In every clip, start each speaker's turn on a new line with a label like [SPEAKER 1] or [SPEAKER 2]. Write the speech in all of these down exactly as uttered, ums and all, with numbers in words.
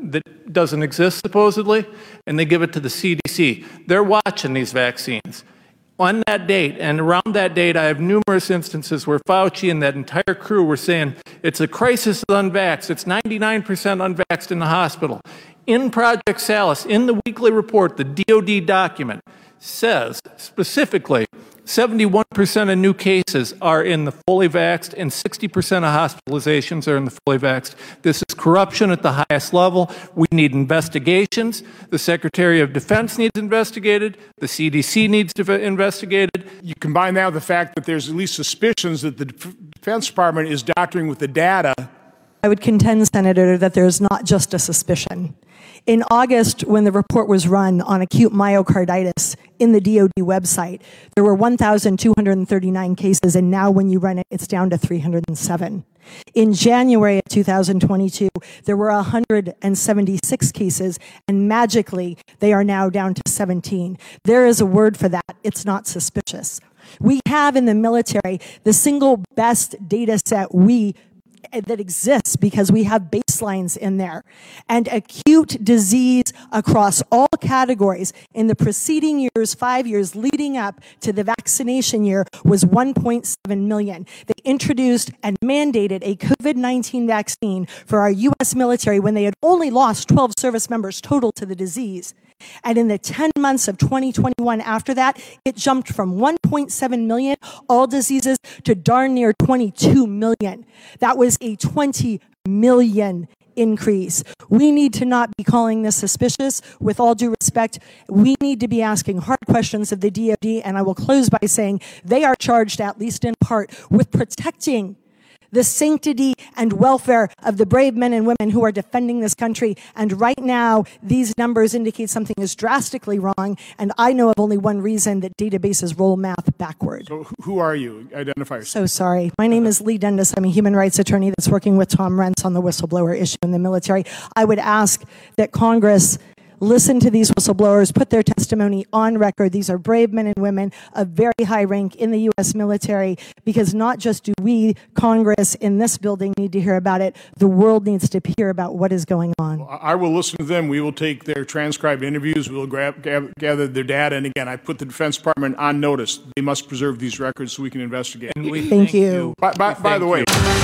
[SPEAKER 1] that doesn't exist, supposedly, and they give it to the C D C. They're watching these vaccines. On that date, and around that date, I have numerous instances where Fauci and that entire crew were saying, it's a crisis of unvaxxed. It's ninety-nine percent unvaxxed in the hospital. In Project Salus, in the weekly report, the D O D document says specifically seventy-one percent of new cases are in the fully vaxxed and sixty percent of hospitalizations are in the fully vaxxed. This is corruption at the highest level. We need investigations. The Secretary of Defense needs investigated. The C D C needs to be investigated.
[SPEAKER 2] You combine that with the fact that there's at least suspicions that the Defense Department is doctoring with the data.
[SPEAKER 3] I would contend, Senator, that there's not just a suspicion. In August, when the report was run on acute myocarditis in the D O D website, there were one thousand two hundred thirty-nine cases, and now when you run it, it's down to three hundred seven. In January of two thousand twenty-two, there were one hundred seventy-six cases, and magically, they are now down to seventeen. There is a word for that. It's not suspicious. We have in the military the single best data set we that exists because we have baselines in there. And acute disease across all categories in the preceding years, five years leading up to the vaccination year, was one point seven million. They introduced and mandated a COVID nineteen vaccine for our U S military when they had only lost twelve service members total to the disease. And in the ten months of twenty twenty-one after that, it jumped from one point seven million, all diseases, to darn near twenty-two million. That was a twenty million increase. We need to not be calling this suspicious. With all due respect, we need to be asking hard questions of the D O D, and I will close by saying they are charged, at least in part, with protecting the sanctity and welfare of the brave men and women who are defending this country. And right now, these numbers indicate something is drastically wrong, and I know of only one reason that databases roll math backward.
[SPEAKER 2] So who are you? Identify yourself.
[SPEAKER 3] So sorry. My name is Lee Dundas. I'm a human rights attorney that's working with Tom Renz on the whistleblower issue in the military. I would ask that Congress listen to these whistleblowers, put their testimony on record. These are brave men and women of very high rank in the U S military, because not just do we, Congress, in this building need to hear about it, the world needs to hear about what is going on.
[SPEAKER 2] Well, I will listen to them. We will take their transcribed interviews. We will grab, gather their data. And again, I put the Defense Department on notice. They must preserve these records so we can investigate.
[SPEAKER 1] And we
[SPEAKER 3] thank,
[SPEAKER 1] thank
[SPEAKER 3] you.
[SPEAKER 1] you.
[SPEAKER 2] By, by, by the way.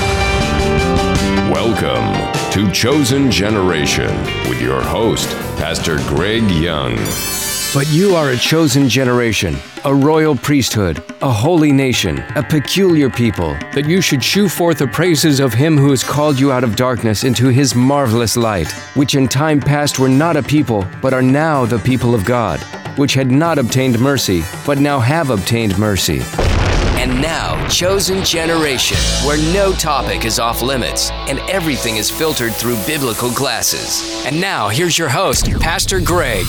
[SPEAKER 4] Welcome to Chosen Generation with your host, Pastor Greg Young.
[SPEAKER 5] But you are a chosen generation, a royal priesthood, a holy nation, a peculiar people, that you should shew forth the praises of him who has called you out of darkness into his marvelous light, which in time past were not a people, but are now the people of God, which had not obtained mercy, but now have obtained mercy.
[SPEAKER 6] And now, Chosen Generation, where no topic is off limits and everything is filtered through biblical glasses. And now, here's your host, Pastor Greg.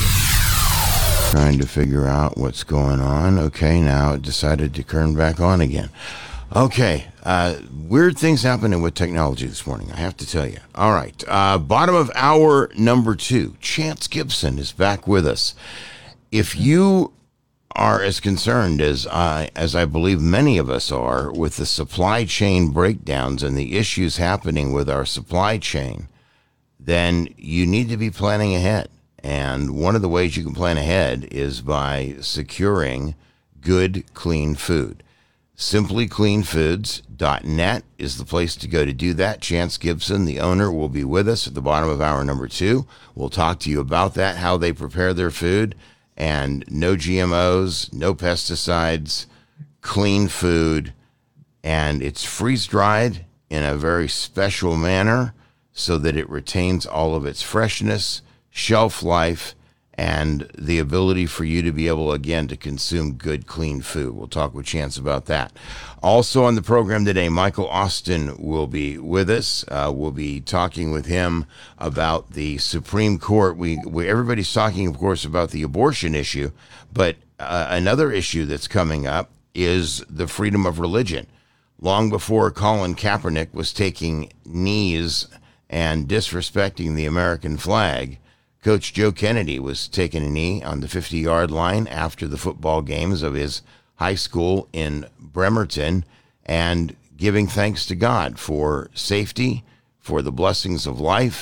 [SPEAKER 7] Trying to figure out what's going on. Okay, now it decided to turn back on again. Okay, uh, weird things happening with technology this morning, I have to tell you. All right, uh, bottom of hour number two, Chance Gibson is back with us. If you are as concerned as I, as I believe many of us are with the supply chain breakdowns and the issues happening with our supply chain, then you need to be planning ahead. And one of the ways you can plan ahead is by securing good, clean food. simply clean foods dot net is the place to go to do that. Chance Gibson, the owner, will be with us at the bottom of hour number two. We'll talk to you about that, how they prepare their food, and no G M Os, no pesticides, clean food, and it's freeze-dried in a very special manner so that it retains all of its freshness, shelf life, and the ability for you to be able, again, to consume good, clean food. We'll talk with Chance about that. Also on the program today, Michael Austin will be with us. Uh, we'll be talking with him about the Supreme Court. We, we everybody's talking, of course, about the abortion issue, but uh, another issue that's coming up is the freedom of religion. Long before Colin Kaepernick was taking knees and disrespecting the American flag, Coach Joe Kennedy was taking a knee on the fifty-yard line after the football games of his high school in Bremerton and giving thanks to God for safety, for the blessings of life,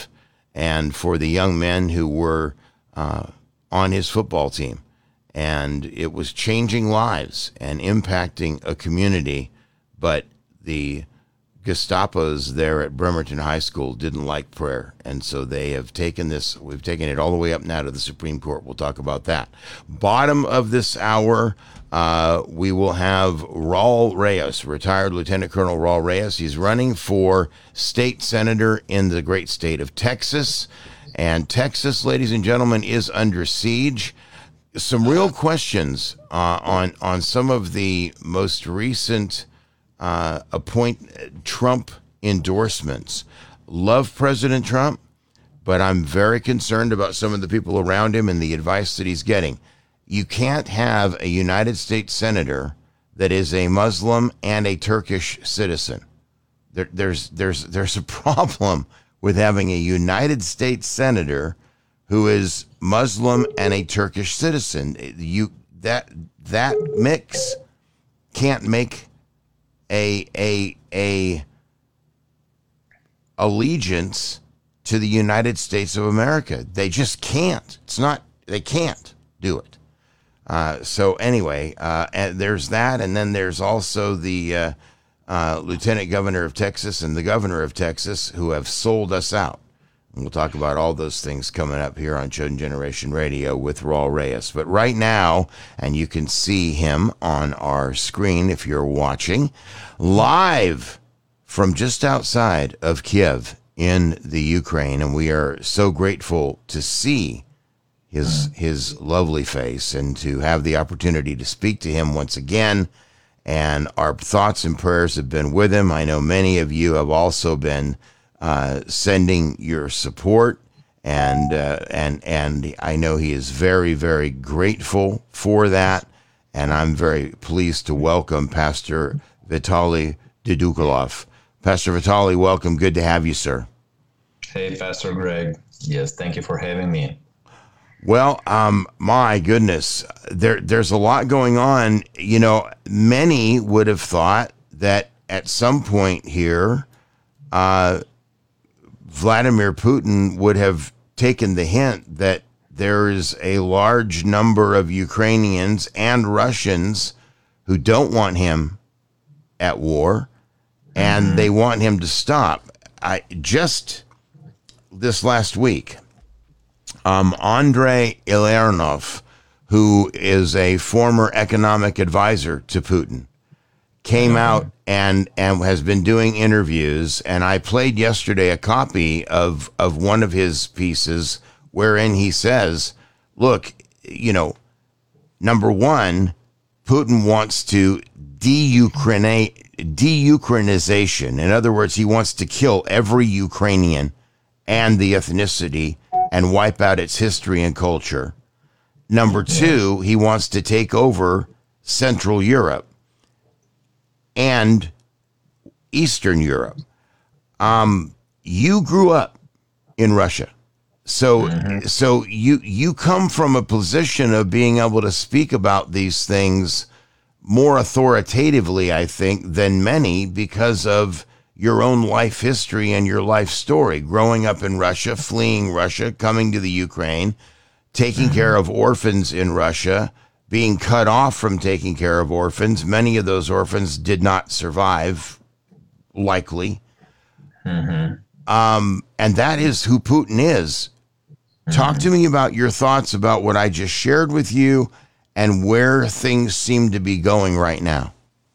[SPEAKER 7] and for the young men who were uh, on his football team. And it was changing lives and impacting a community, but the Gestapos there at Bremerton High School didn't like prayer, and so they have taken this, we've taken it all the way up now to the Supreme Court. We'll talk about that. Bottom of this hour, uh, we will have Raul Reyes, retired Lieutenant Colonel Raul Reyes. He's running for state senator in the great state of Texas, and Texas, ladies and gentlemen, is under siege. Some real questions uh, on, on some of the most recent Uh, appoint Trump endorsements. Love President Trump, but I'm very concerned about some of the people around him and the advice that he's getting. You can't have a United States senator that is a Muslim and a Turkish citizen. There, there's there's there's a problem with having a United States senator who is Muslim and a Turkish citizen. You that that mix can't make a a a allegiance to the United States of America. They just can't. It's not, they can't do it. Uh, so anyway, uh, and there's that, and then there's also the uh, uh, Lieutenant Governor of Texas and the Governor of Texas who have sold us out. And we'll talk about all those things coming up here on Chosen Generation Radio with Raul Reyes. But right now, and you can see him on our screen if you're watching, live from just outside of Kiev in the Ukraine, and we are so grateful to see his his lovely face and to have the opportunity to speak to him once again. And our thoughts and prayers have been with him. I know many of you have also been uh, sending your support, and uh, and and I know he is very, very grateful for that. And I'm very pleased to welcome Pastor Vitaly Didukolov. Pastor Vitaly, welcome. Good to have you, sir.
[SPEAKER 8] Hey, Pastor Greg. Yes, thank you for having me.
[SPEAKER 7] Well, um, my goodness, there there's a lot going on. You know, many would have thought that at some point here, uh, Vladimir Putin would have taken the hint that there is a large number of Ukrainians and Russians who don't want him at war, and mm-hmm. they want him to stop. I just this last week, um, Andrei Ilernov, who is a former economic advisor to Putin, came mm-hmm. out and and has been doing interviews. And I played yesterday a copy of of one of his pieces wherein he says, "Look, you know, number one, Putin wants to de-Ukrainate." De-Ukrainization. In other words, he wants to kill every Ukrainian and the ethnicity and wipe out its history and culture. Number two, he wants to take over Central Europe and Eastern Europe. Um, you grew up in Russia. So, mm-hmm. so you, you come from a position of being able to speak about these things more authoritatively, I think, than many because of your own life history and your life story. Growing up in Russia, fleeing Russia, coming to the Ukraine, taking mm-hmm. care of orphans in Russia, being cut off from taking care of orphans. Many of those orphans did not survive, likely. Mm-hmm. Um, and that is who Putin is. Mm-hmm. Talk to me about your thoughts about what I just shared with you and where things seem to be going right now.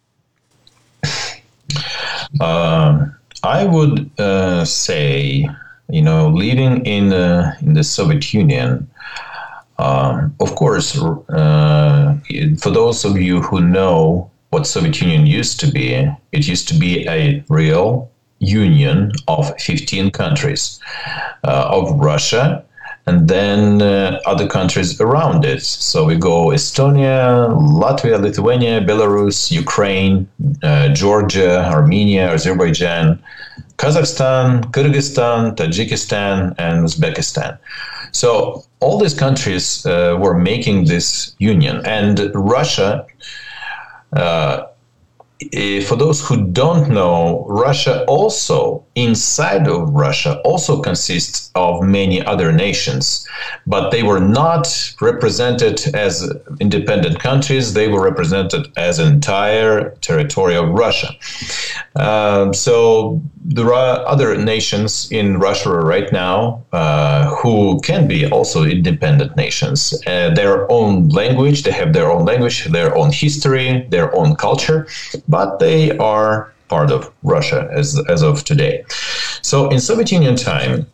[SPEAKER 8] Uh, I would uh, say, you know, living in the, in the Soviet Union, um, of course, uh, for those of you who know what Soviet Union used to be, it used to be a real union of fifteen countries, uh, of Russia, and then uh, other countries around it. So we go Estonia, Latvia, Lithuania, Belarus, Ukraine, uh, Georgia, Armenia, Azerbaijan, Kazakhstan, Kyrgyzstan, Tajikistan, and Uzbekistan. So all these countries uh, were making this union. And Russia, uh, for those who don't know, Russia also, inside of Russia, also consists of many other nations, but they were not represented as independent countries. They were represented as an entire territory of Russia. Um, so there are other nations in Russia right now uh, who can be also independent nations. Uh, their own language, they have their own language, their own history, their own culture, but they are part of Russia as, as of today. So in Soviet Union time,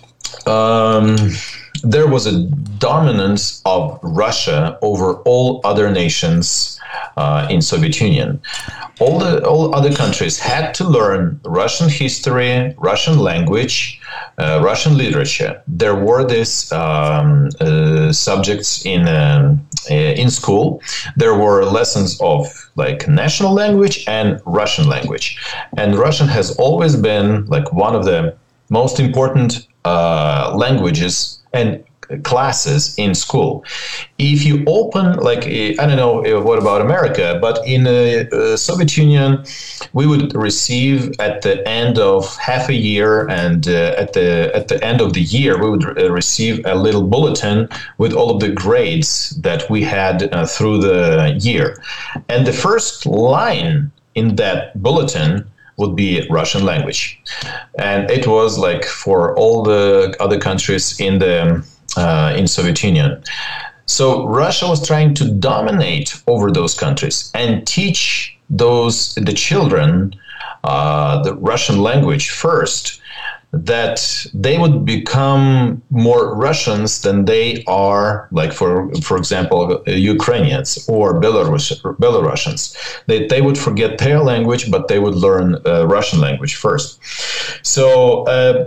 [SPEAKER 8] um, there was a dominance of Russia over all other nations uh, in Soviet Union. All the all other countries had to learn Russian history, Russian language, uh, Russian literature. There were these um, uh, subjects in um, uh, in school. There were lessons of like national language and Russian language, and Russian has always been like one of the most important uh, languages and classes in school. If you open, like, I don't know what about America, but in the uh, Soviet Union, we would receive at the end of half a year and uh, at the at the end of the year, we would re- receive a little bulletin with all of the grades that we had uh, through the year. And the first line in that bulletin would be Russian language. And it was like for all the other countries in the Uh, in Soviet Union. So Russia was trying to dominate over those countries and teach those the children uh, the Russian language first, that they would become more Russians than they are, like for for example, Ukrainians or Belarus Belarusians. They they would forget their language, but they would learn uh, Russian language first. So uh,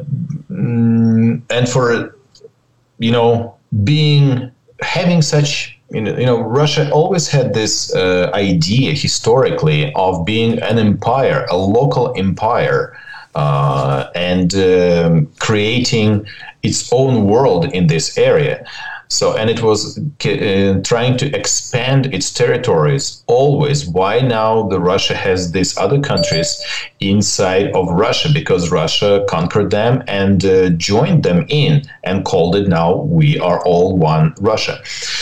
[SPEAKER 8] and for you know, being, having such, you know, you know, Russia always had this uh, idea historically of being an empire, a local empire, uh, and um, creating its own world in this area. So, and it was uh, trying to expand its territories always. Why now the Russia has these other countries inside of Russia? Because Russia conquered them and uh, joined them in and called it now, we are all one Russia.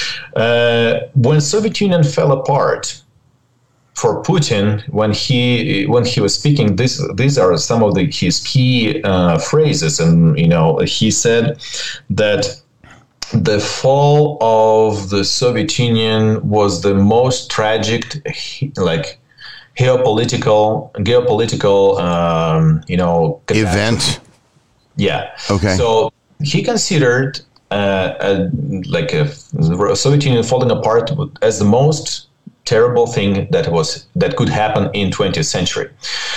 [SPEAKER 8] Uh, when Soviet Union fell apart, for Putin, when he when he was speaking, this these are some of the, his key uh, phrases, and you know he said that the fall of the Soviet Union was the most tragic, like geopolitical, geopolitical, um, you know,
[SPEAKER 7] event.
[SPEAKER 8] Yeah.
[SPEAKER 7] Okay.
[SPEAKER 8] So he considered uh, a, like a Soviet Union falling apart as the most terrible thing that was that could happen in twentieth century.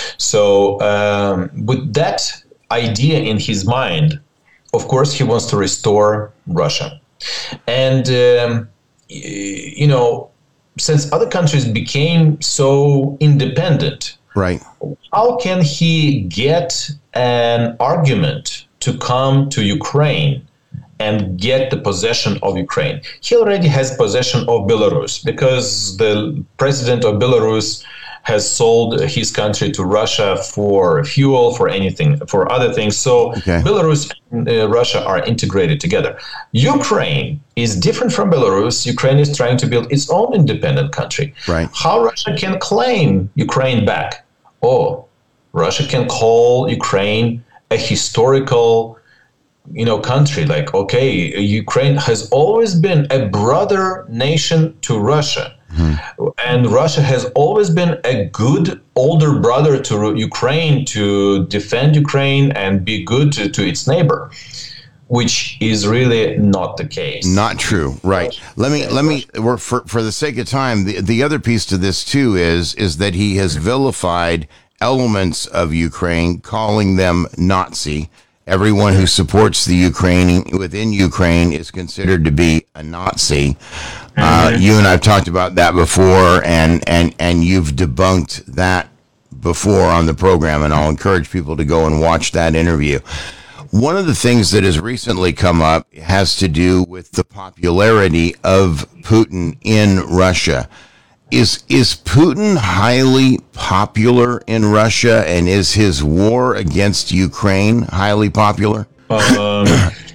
[SPEAKER 8] So um, with that idea in his mind, of course, he wants to restore Russia. And, um, you know, since other countries became so independent,
[SPEAKER 7] right?
[SPEAKER 8] How can he get an argument to come to Ukraine and get the possession of Ukraine? He already has possession of Belarus because the president of Belarus has sold his country to Russia for fuel, for anything, for other things. So okay. Belarus and uh, Russia are integrated together. Ukraine is different from Belarus. Ukraine is trying to build its own independent country.
[SPEAKER 7] Right.
[SPEAKER 8] How Russia can claim Ukraine back? Oh, Russia can call Ukraine a historical, you know, country. Like, okay, Ukraine has always been a brother nation to Russia. Hmm. And Russia has always been a good older brother to Ukraine to defend Ukraine and be good to, to its neighbor, which is really not the case.
[SPEAKER 7] Not true, right? Let me let me for for the sake of time. The the other piece to this too is is that he has vilified elements of Ukraine, calling them Nazi. Everyone who supports the Ukraine within Ukraine is considered to be a Nazi. Uh, you and I've talked about that before, and, and, and you've debunked that before on the program, and I'll encourage people to go and watch that interview. One of the things that has recently come up has to do with the popularity of Putin in Russia. Is is Putin highly popular in Russia, and is his war against Ukraine highly popular?
[SPEAKER 8] Um,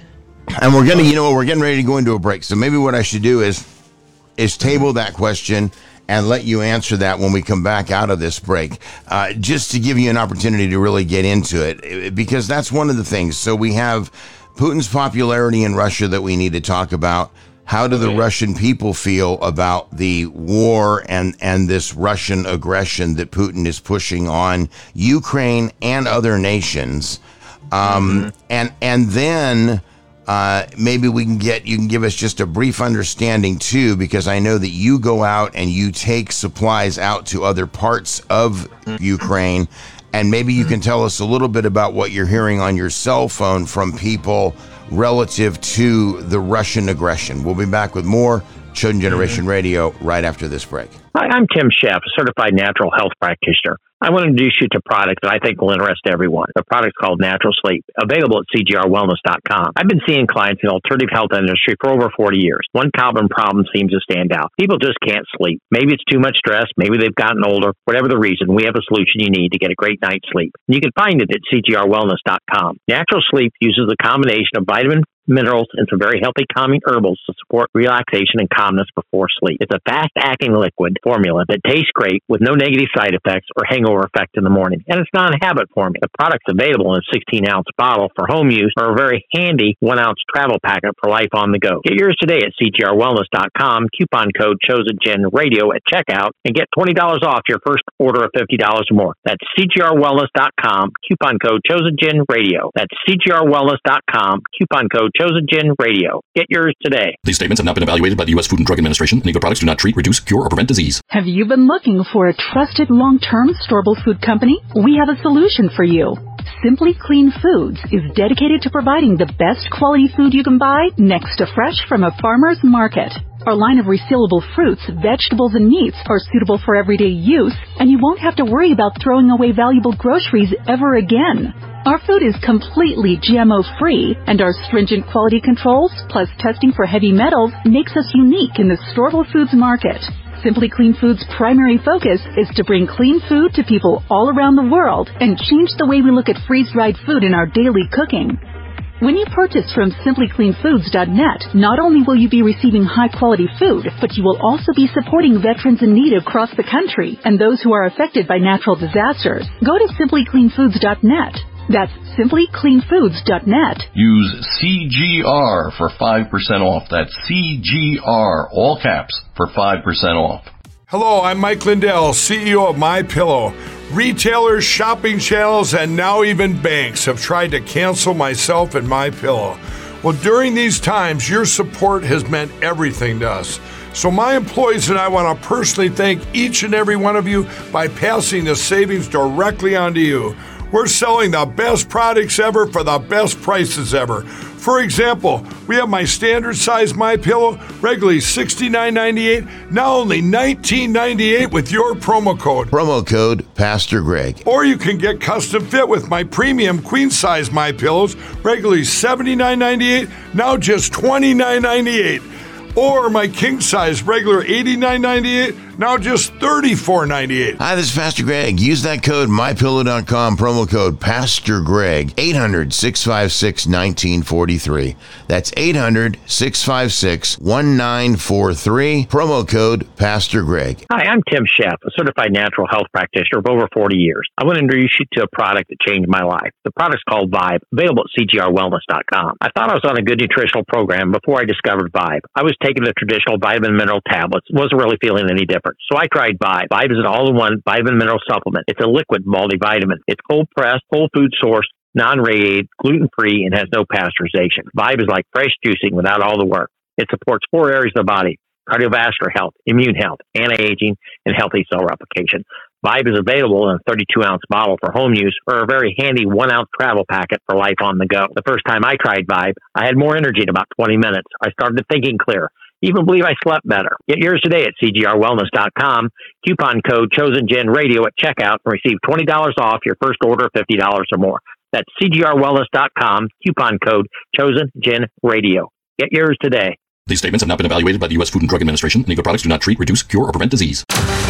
[SPEAKER 7] and we're gonna, you know, we're getting ready to go into a break. So maybe what I should do is is table that question and let you answer that when we come back out of this break, uh, just to give you an opportunity to really get into it, because that's one of the things. So we have Putin's popularity in Russia that we need to talk about. How do the Russian people feel about the war and, and this Russian aggression that Putin is pushing on Ukraine and other nations? Um, mm-hmm. And and then uh, maybe we can get you can give us just a brief understanding too, because I know that you go out and you take supplies out to other parts of mm-hmm. Ukraine, and maybe you can tell us a little bit about what you're hearing on your cell phone from people relative to the Russian aggression. We'll be back with more Chosen Generation mm-hmm. Radio right after this break.
[SPEAKER 9] Hi, I'm Tim Sheff, a certified natural health practitioner. I want to introduce you to a product that I think will interest everyone. The product's called Natural Sleep, available at C G R wellness dot com. I've been seeing clients in the alternative health industry for over forty years. One common problem seems to stand out. People just can't sleep. Maybe it's too much stress. Maybe they've gotten older. Whatever the reason, we have a solution you need to get a great night's sleep. You can find it at C G R wellness dot com. Natural Sleep uses a combination of vitamin, minerals, and some very healthy calming herbals to support relaxation and calmness before sleep. It's a fast-acting liquid formula that tastes great with no negative side effects or hangover effect in the morning. And it's non-habit formula. The product's available in a sixteen ounce bottle for home use or a very handy one ounce travel packet for life on the go. Get yours today at C G R wellness dot com, coupon code ChosenGenRadio at checkout, and get twenty dollars off your first order of fifty dollars or more. That's C G R wellness dot com, coupon code ChosenGenRadio. That's C G R wellness dot com, coupon code ChosenGenRadio. Get yours today.
[SPEAKER 10] These statements have not been evaluated by the U S Food and Drug Administration, and Eagle products do not treat, reduce, cure, or prevent disease.
[SPEAKER 11] Have you been looking for a trusted long-term storable food company? We have a solution for you. Simply Clean Foods is dedicated to providing the best quality food you can buy next to fresh from a farmer's market. Our line of resealable fruits, vegetables, and meats are suitable for everyday use, and you won't have to worry about throwing away valuable groceries ever again. Our food is completely G M O-free, and our stringent quality controls, plus testing for heavy metals, makes us unique in the storable foods market. Simply Clean Foods' primary focus is to bring clean food to people all around the world and change the way we look at freeze-dried food in our daily cooking. When you purchase from simply clean foods dot net, not only will you be receiving high-quality food, but you will also be supporting veterans in need across the country and those who are affected by natural disasters. Go to simply clean foods dot net. That's simply clean foods dot net.
[SPEAKER 12] Use C G R for five percent off. That's C G R, all caps, for five percent off.
[SPEAKER 13] Hello, I'm Mike Lindell, C E O of MyPillow. Retailers, shopping channels, and now even banks have tried to cancel myself and MyPillow. Well, during these times, your support has meant everything to us. So my employees and I want to personally thank each and every one of you by passing the savings directly on to you. We're selling the best products ever for the best prices ever. For example, we have my standard size MyPillow, regularly sixty-nine ninety-eight, now only nineteen ninety-eight with your promo code.
[SPEAKER 7] Promo code Pastor Greg.
[SPEAKER 13] Or you can get custom fit with my premium queen size MyPillows, regularly seventy-nine ninety-eight, now just twenty-nine ninety-eight. Or my king size, regular eighty-nine ninety-eight, now just thirty-four ninety-eight.
[SPEAKER 7] Hi, this is Pastor Greg. Use that code my pillow dot com, promo code Pastor Greg, eight hundred, six five six, one nine four three. That's eight hundred, six five six, one nine four three, promo code Pastor Greg.
[SPEAKER 9] Hi, I'm Tim Sheff, a certified natural health practitioner of over forty years. I want to introduce you to a product that changed my life. The product's called Vibe, available at C G R wellness dot com. I thought I was on a good nutritional program before I discovered Vibe. I was taking the traditional vitamin mineral tablets, wasn't really feeling any different. So I tried Vibe. Vibe is an all-in-one vitamin mineral supplement. It's a liquid multivitamin. It's cold-pressed, whole food source, non-radiated, gluten-free, and has no pasteurization. Vibe is like fresh juicing without all the work. It supports four areas of the body: cardiovascular health, immune health, anti-aging, and healthy cell replication. Vibe is available in a thirty-two ounce bottle for home use or a very handy one ounce travel packet for life on the go. The first time I tried Vibe, I had more energy in about twenty minutes. I started thinking clear. Even believe I slept better. Get yours today at C G R wellness dot com. Coupon code ChosenGenRadio at checkout and receive twenty dollars off your first order of fifty dollars or more. That's C G R wellness dot com. Coupon code ChosenGenRadio. Get yours today.
[SPEAKER 10] These statements have not been evaluated by the U S Food and Drug Administration, and E V A products do not treat, reduce, cure, or prevent disease.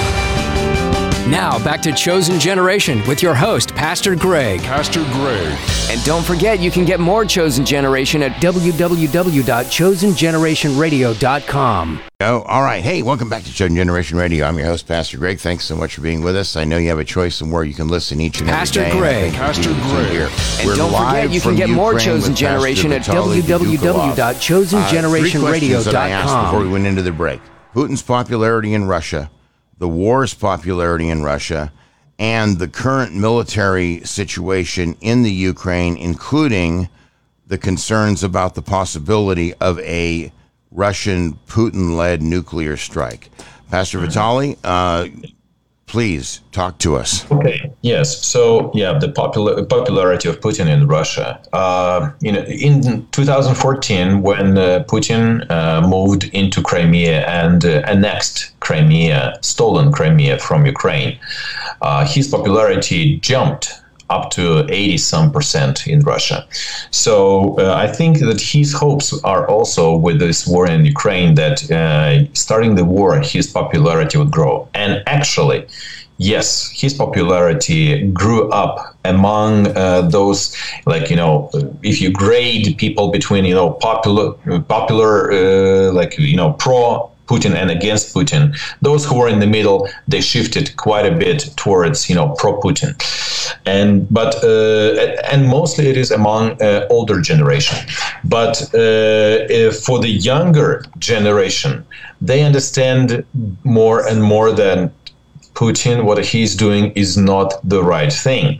[SPEAKER 6] Now, back to Chosen Generation with your host, Pastor Greg.
[SPEAKER 4] Pastor Greg.
[SPEAKER 6] And don't forget, you can get more Chosen Generation at w w w dot chosen generation radio dot com.
[SPEAKER 7] Oh, all right. Hey, welcome back to Chosen Generation Radio. I'm your host, Pastor Greg. Thanks so much for being with us. I know you have a choice of where you can listen each and
[SPEAKER 6] Pastor
[SPEAKER 7] every day.
[SPEAKER 6] Greg.
[SPEAKER 7] Pastor Greg. Here.
[SPEAKER 6] And
[SPEAKER 7] We're
[SPEAKER 6] don't forget, you can get more Chosen Generation at w w w dot chosen generation radio dot com.
[SPEAKER 7] Uh, three questions that I asked before we went into the break. Putin's popularity in Russia, the war's popularity in Russia, and the current military situation in the Ukraine, including the concerns about the possibility of a Russian Putin-led nuclear strike. Pastor Vitali, uh, please talk to us.
[SPEAKER 8] Okay. Yes. So, yeah, the popular, popularity of Putin in Russia. Uh, you know, in two thousand fourteen, when uh, Putin uh, moved into Crimea and uh, annexed Crimea, stolen Crimea from Ukraine, uh, his popularity jumped up to eighty some percent in Russia. So uh, I think that his hopes are also with this war in Ukraine that uh, starting the war, his popularity would grow. And actually, yes, his popularity grew up among uh, those, like, you know, if you grade people between, you know, popular, popular, uh, like, you know, pro Putin and against Putin, those who were in the middle, they shifted quite a bit towards, you know, pro-Putin. And but uh, and mostly it is among uh, older generation. But uh, if for the younger generation, they understand more and more than Putin, what he's doing is not the right thing.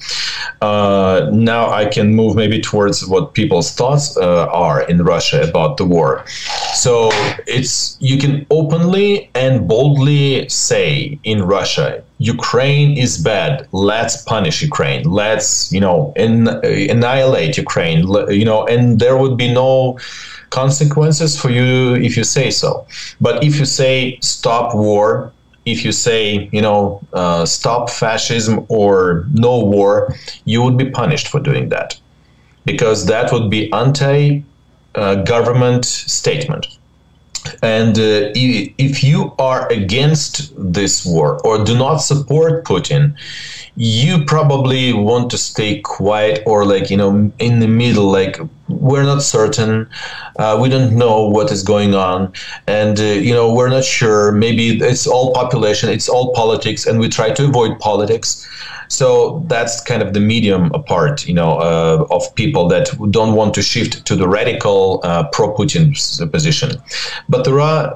[SPEAKER 8] Uh, now I can move maybe towards what people's thoughts uh, are in Russia about the war. So it's you can openly and boldly say in Russia, Ukraine is bad. Let's punish Ukraine. Let's, you know, in, uh, annihilate Ukraine. You know, and there would be no consequences for you if you say so. But if you say stop war, if you say, you know, uh, stop fascism or no war, you would be punished for doing that, because that would be anti-government uh, statement. And uh, if you are against this war or do not support Putin, you probably want to stay quiet or, like, you know, in the middle, like, we're not certain, uh, we don't know what is going on, and, uh, you know, we're not sure, maybe it's all population, it's all politics, and we try to avoid politics. So that's kind of the medium part, you know, uh, of people that don't want to shift to the radical uh, pro-Putin position. But there are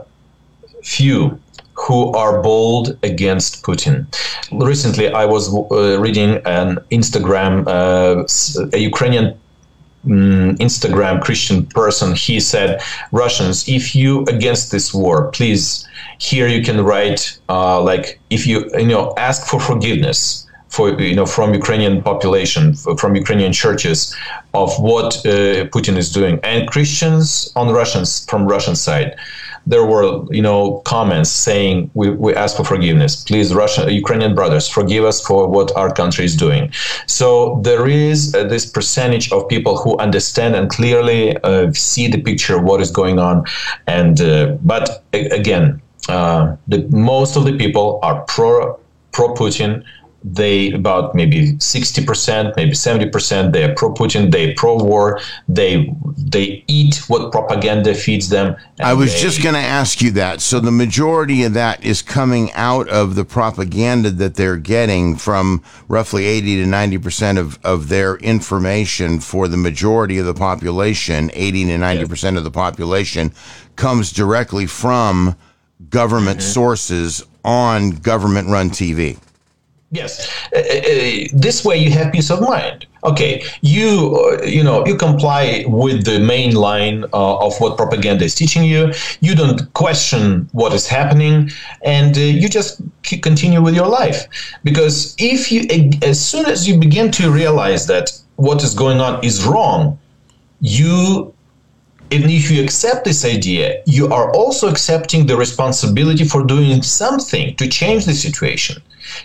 [SPEAKER 8] few who are bold against Putin. Recently, I was uh, reading an Instagram, uh, a Ukrainian um, Instagram Christian person. He said, Russians, if you against this war, please, here you can write, uh, like, if you, you know, ask for forgiveness for, you know, from Ukrainian population, from Ukrainian churches, of what uh, Putin is doing. And Christians on Russians, from Russian side, there were, you know, comments saying, we, we ask for forgiveness. Please, Russian, Ukrainian brothers, forgive us for what our country is doing. So there is uh, this percentage of people who understand and clearly uh, see the picture of what is going on. And uh, but a- again, uh, the most of the people are pro pro Putin. They about maybe sixty percent, maybe seventy percent, they are pro-Putin, they pro-war, they they eat what propaganda feeds them.
[SPEAKER 7] I was
[SPEAKER 8] they,
[SPEAKER 7] just going to ask you that. So the majority of that is coming out of the propaganda that they're getting from roughly eighty to ninety percent of, of their information for the majority of the population, eighty to ninety percent yeah. of the population, comes directly from government mm-hmm. sources on government-run T V.
[SPEAKER 8] Yes, uh, uh, this way you have peace of mind. Okay, you uh, you know you comply with the main line uh, of what propaganda is teaching you. You don't question what is happening, and uh, you just continue with your life. Because if you, as soon as you begin to realize that what is going on is wrong, you. And if you accept this idea, you are also accepting the responsibility for doing something to change the situation.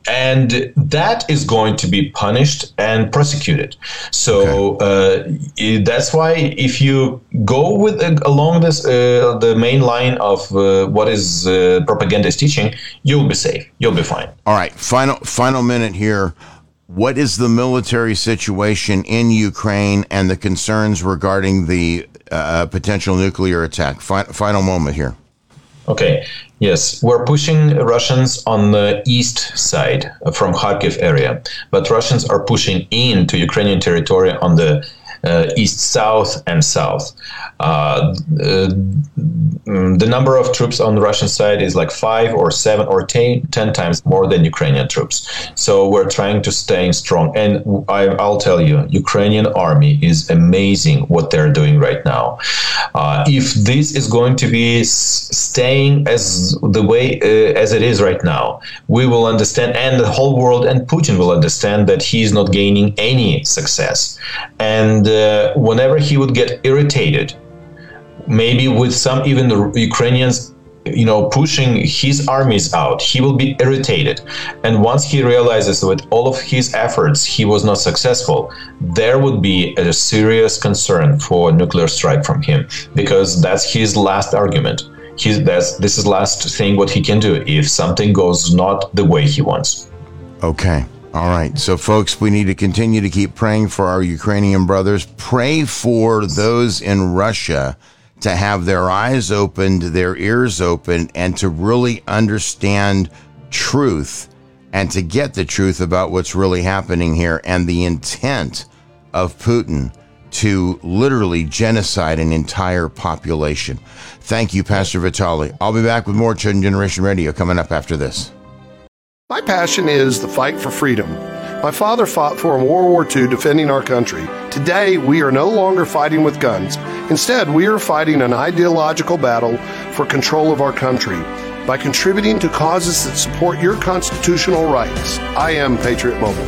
[SPEAKER 8] and that is going to be punished and prosecuted. So okay. uh, that's why if you go with uh, along this uh, the main line of uh, what is uh, propaganda is teaching, you'll be safe. You'll be fine.
[SPEAKER 7] All right, final final minute here. What is the military situation in Ukraine and the concerns regarding the uh, potential nuclear attack? Fi- final moment here.
[SPEAKER 8] Okay. Yes, we're pushing Russians on the east side from Kharkiv area, but Russians are pushing into Ukrainian territory on the uh, east, south, and south. Uh, uh, the number of troops on the Russian side is like five or seven or ten, ten times more than Ukrainian troops. So we're trying to stay strong. And I, I'll tell you, Ukrainian army is amazing what they're doing right now. Uh, if this is going to be s- staying as the way uh, as it is right now, we will understand, and the whole world and Putin will understand that he is not gaining any success. And uh, whenever he would get irritated, maybe with some even the Ukrainians, you know, pushing his armies out, he will be irritated. And once he realizes that with all of his efforts, he was not successful, there would be a serious concern for nuclear strike from him, because that's his last argument. He's, that's, this is last thing what he can do if something goes not the way he wants.
[SPEAKER 7] Okay. All right. So, folks, we need to continue to keep praying for our Ukrainian brothers. Pray for those in Russia to have their eyes opened, their ears open, and to really understand truth and to get the truth about what's really happening here and the intent of Putin to literally genocide an entire population. Thank you, Pastor Vitaly. I'll be back with more Chosen Generation Radio coming up after this.
[SPEAKER 14] My passion is the fight for freedom. My father fought for in World War Two defending our country. Today, we are no longer fighting with guns. Instead, we are fighting an ideological battle for control of our country by contributing to causes that support your constitutional rights. I am Patriot Mobile.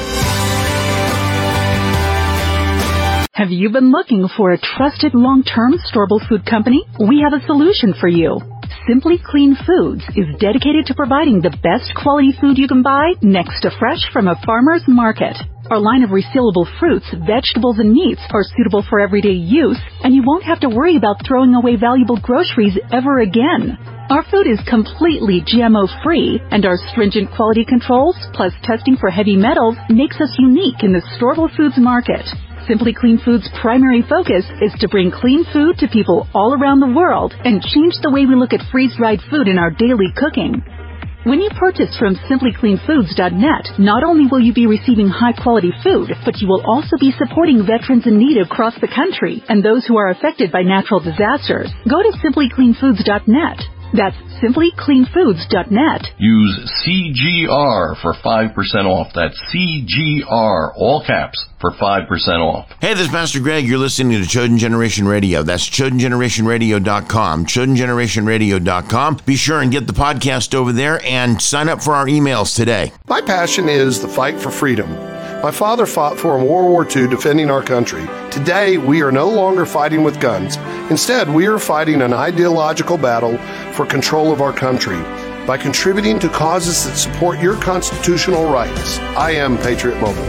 [SPEAKER 11] Have you been looking for a trusted long-term storable food company? We have a solution for you. Simply Clean Foods is dedicated to providing the best quality food you can buy next to fresh from a farmer's market. Our line of resealable fruits, vegetables, and meats are suitable for everyday use, and you won't have to worry about throwing away valuable groceries ever again. Our food is completely G M O-free, and our stringent quality controls, plus testing for heavy metals, makes us unique in the storable foods market. Simply Clean Foods' primary focus is to bring clean food to people all around the world and change the way we look at freeze-dried food in our daily cooking. When you purchase from simply clean foods dot net, not only will you be receiving high-quality food, but you will also be supporting veterans in need across the country and those who are affected by natural disasters. Go to simply clean foods dot net. That's simply clean foods dot net.
[SPEAKER 12] Use C G R for five percent off. That's C G R, all caps, for five percent off.
[SPEAKER 7] Hey, this is Pastor Greg. You're listening to Chosen Generation Radio. That's chosen generation radio dot com, chosen generation radio dot com. Be sure and get the podcast over there and sign up for our emails today.
[SPEAKER 14] My passion is the fight for freedom. My father fought for in World War Two defending our country. Today, we are no longer fighting with guns. Instead, we are fighting an ideological battle for control of our country by contributing to causes that support your constitutional rights. I am Patriot Mobile.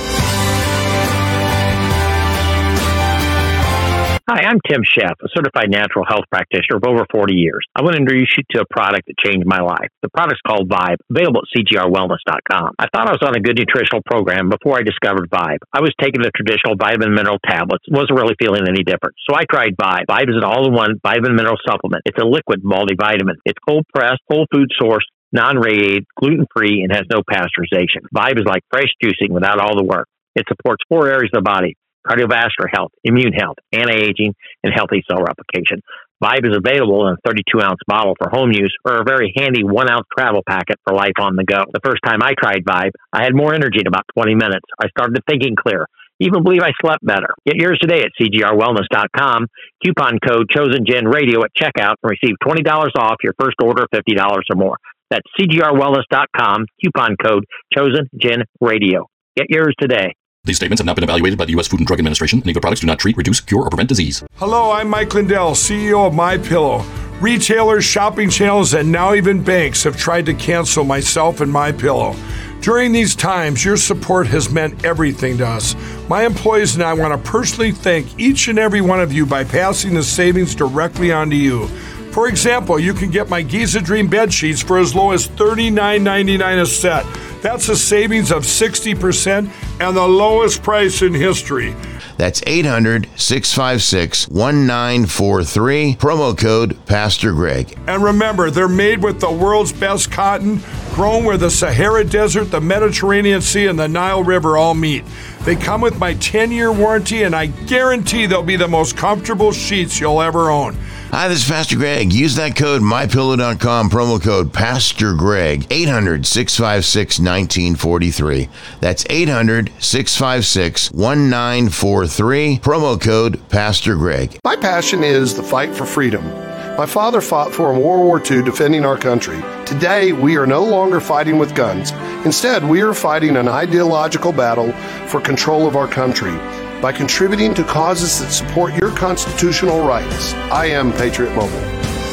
[SPEAKER 9] Hi, I'm Tim Sheff, a certified natural health practitioner of over forty years. I want to introduce you to a product that changed my life. The product's called Vibe, available at C G R wellness dot com. I thought I was on a good nutritional program before I discovered Vibe. I was taking the traditional vitamin mineral tablets, wasn't really feeling any different. So I tried Vibe. Vibe is an all-in-one vitamin mineral supplement. It's a liquid multivitamin. It's cold-pressed, whole food sourced, non-radiated, gluten-free, and has no pasteurization. Vibe is like fresh juicing without all the work. It supports four areas of the body: cardiovascular health, immune health, anti-aging, and healthy cell replication. Vibe is available in a thirty-two ounce bottle for home use or a very handy one ounce travel packet for life on the go. The first time I tried Vibe, I had more energy in about twenty minutes. I started thinking clear. Even believe I slept better. Get yours today at C G R wellness dot com. Coupon code ChosenGenRadio at checkout and receive twenty dollars off your first order of fifty dollars or more. That's C G R wellness dot com. Coupon code ChosenGenRadio. Get yours today.
[SPEAKER 10] These statements have not been evaluated by the U S Food and Drug Administration, and other products do not treat, reduce, cure, or prevent disease.
[SPEAKER 13] Hello, I'm Mike Lindell, C E O of MyPillow. Retailers, shopping channels, and now even banks have tried to cancel myself and MyPillow. During these times, your support has meant everything to us. My employees and I want to personally thank each and every one of you by passing the savings directly on to you. For example, you can get my Giza Dream bed sheets for as low as thirty-nine ninety-nine a set. That's a savings of sixty percent and the lowest price in history.
[SPEAKER 7] That's eight hundred, six five six, one nine four three, promo code Pastor Greg.
[SPEAKER 13] And remember, they're made with the world's best cotton, grown where the Sahara Desert, the Mediterranean Sea, and the Nile River all meet. They come with my ten-year warranty, and I guarantee they'll be the most comfortable sheets you'll ever own.
[SPEAKER 7] Hi, this is Pastor Greg. Use that code, my pillow dot com, promo code Pastor Greg, eight hundred, six five six, one nine four three. That's eight hundred, six five six, one nine four three, promo code Pastor Greg.
[SPEAKER 14] My passion is the fight for freedom. My father fought for in World War Two, defending our country. Today, we are no longer fighting with guns. Instead, we are fighting an ideological battle for control of our country by contributing to causes that support your constitutional rights. I am Patriot Mobile.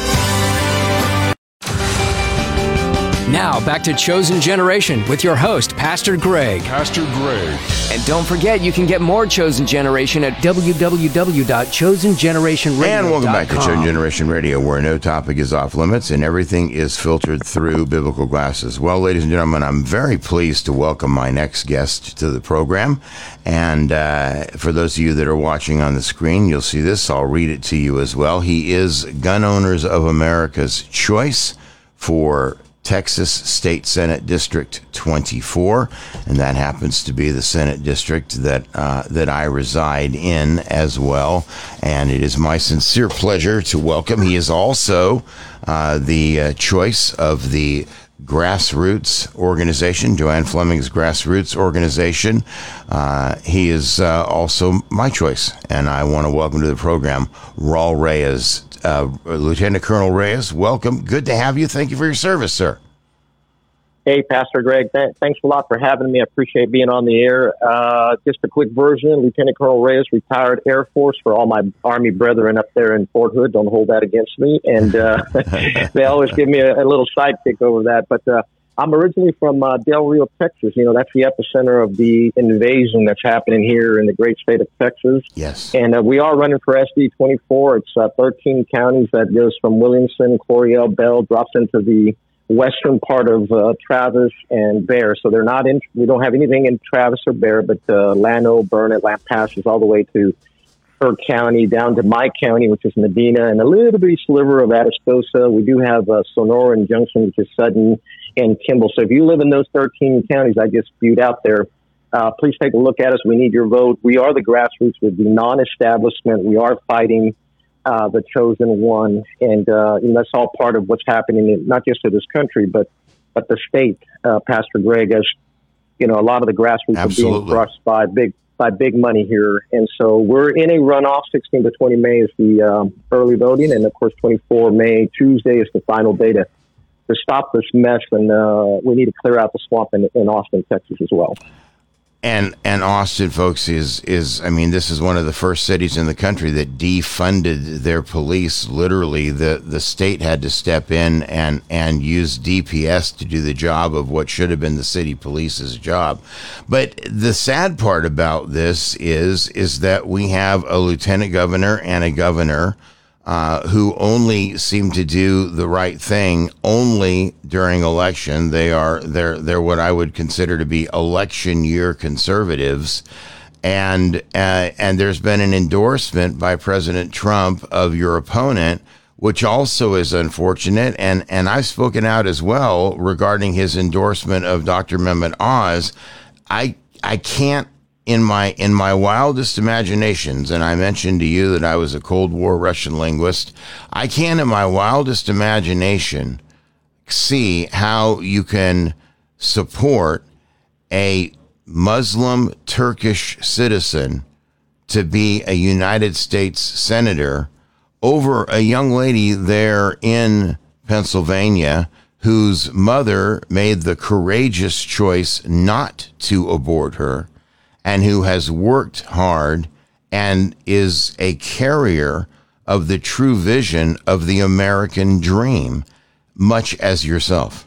[SPEAKER 6] Now, back to Chosen Generation with your host, Pastor Greg.
[SPEAKER 4] Pastor Greg.
[SPEAKER 6] And don't forget, you can get more Chosen Generation at w w w dot chosen generation radio dot com.
[SPEAKER 7] And welcome back to Chosen Generation Radio, where no topic is off limits and everything is filtered through biblical glasses. Well, ladies and gentlemen, I'm very pleased to welcome my next guest to the program. And uh, for those of you that are watching on the screen, you'll see this. I'll read it to you as well. He is Gun Owners of America's choice for Texas State Senate District twenty-four, and that happens to be the Senate district that uh, that I reside in as well. And it is my sincere pleasure to welcome. He is also uh, the uh, choice of the Grassroots organization, Joanne Fleming's Grassroots organization. Uh, he is uh, also my choice, and I want to welcome to the program Raul Reyes. Uh, Lieutenant Colonel Reyes, welcome. Good to have you. Thank you for your service, sir.
[SPEAKER 15] Hey, Pastor Greg, th- thanks a lot for having me. I appreciate being on the air. Uh, just a quick version, Lieutenant Colonel Reyes, retired Air Force. For all my Army brethren up there in Fort Hood, don't hold that against me. And uh, they always give me a, a little sidekick over that. But uh, I'm originally from uh, Del Rio, Texas. You know, that's the epicenter of the invasion that's happening here in the great state of Texas.
[SPEAKER 7] Yes.
[SPEAKER 15] And uh, we are running for S D twenty-four. It's uh, thirteen counties that goes from Williamson, Coriel, Bell, drops into the western part of uh, Travis and Bear. So they're not in, we don't have anything in Travis or Bear, but uh, Llano, Burnett, Lampasas, all the way to Kerr County, down to my county, which is Medina, and a little bitty sliver of Atascosa. We do have uh, Sonora and Junction, which is Sutton and Kimball. So if you live in those thirteen counties I just spewed out there, uh, please take a look at us. We need your vote. We are the grassroots with the non-establishment. We are fighting uh, the chosen one, and, uh, and that's all part of what's happening, in, not just to this country, but but the state. Uh, Pastor Greg, as you know, a lot of the grassroots Absolutely. are being crushed by big by big money here, and so we're in a runoff. sixteen to twenty May is the um, early voting, and of course, twenty-four May Tuesday is the final day to to stop this mess, and uh, we need to clear out the swamp in, in Austin, Texas as well.
[SPEAKER 7] And and Austin, folks, is, is, I mean, this is one of the first cities in the country that defunded their police. Literally, the, the state had to step in and, and use D P S to do the job of what should have been the city police's job. But the sad part about this is, is that we have a lieutenant governor and a governor Uh, who only seem to do the right thing only during election. They are they're they're what I would consider to be election year conservatives, and uh, and there's been an endorsement by President Trump of your opponent, which also is unfortunate. And and I've spoken out as well regarding his endorsement of Doctor Mehmet Oz. I I can't. In my in my wildest imaginations, and I mentioned to you that I was a Cold War Russian linguist, I can, in my wildest imagination, see how you can support a Muslim Turkish citizen to be a United States senator over a young lady there in Pennsylvania whose mother made the courageous choice not to abort her, and who has worked hard and is a carrier of the true vision of the American dream, much as yourself.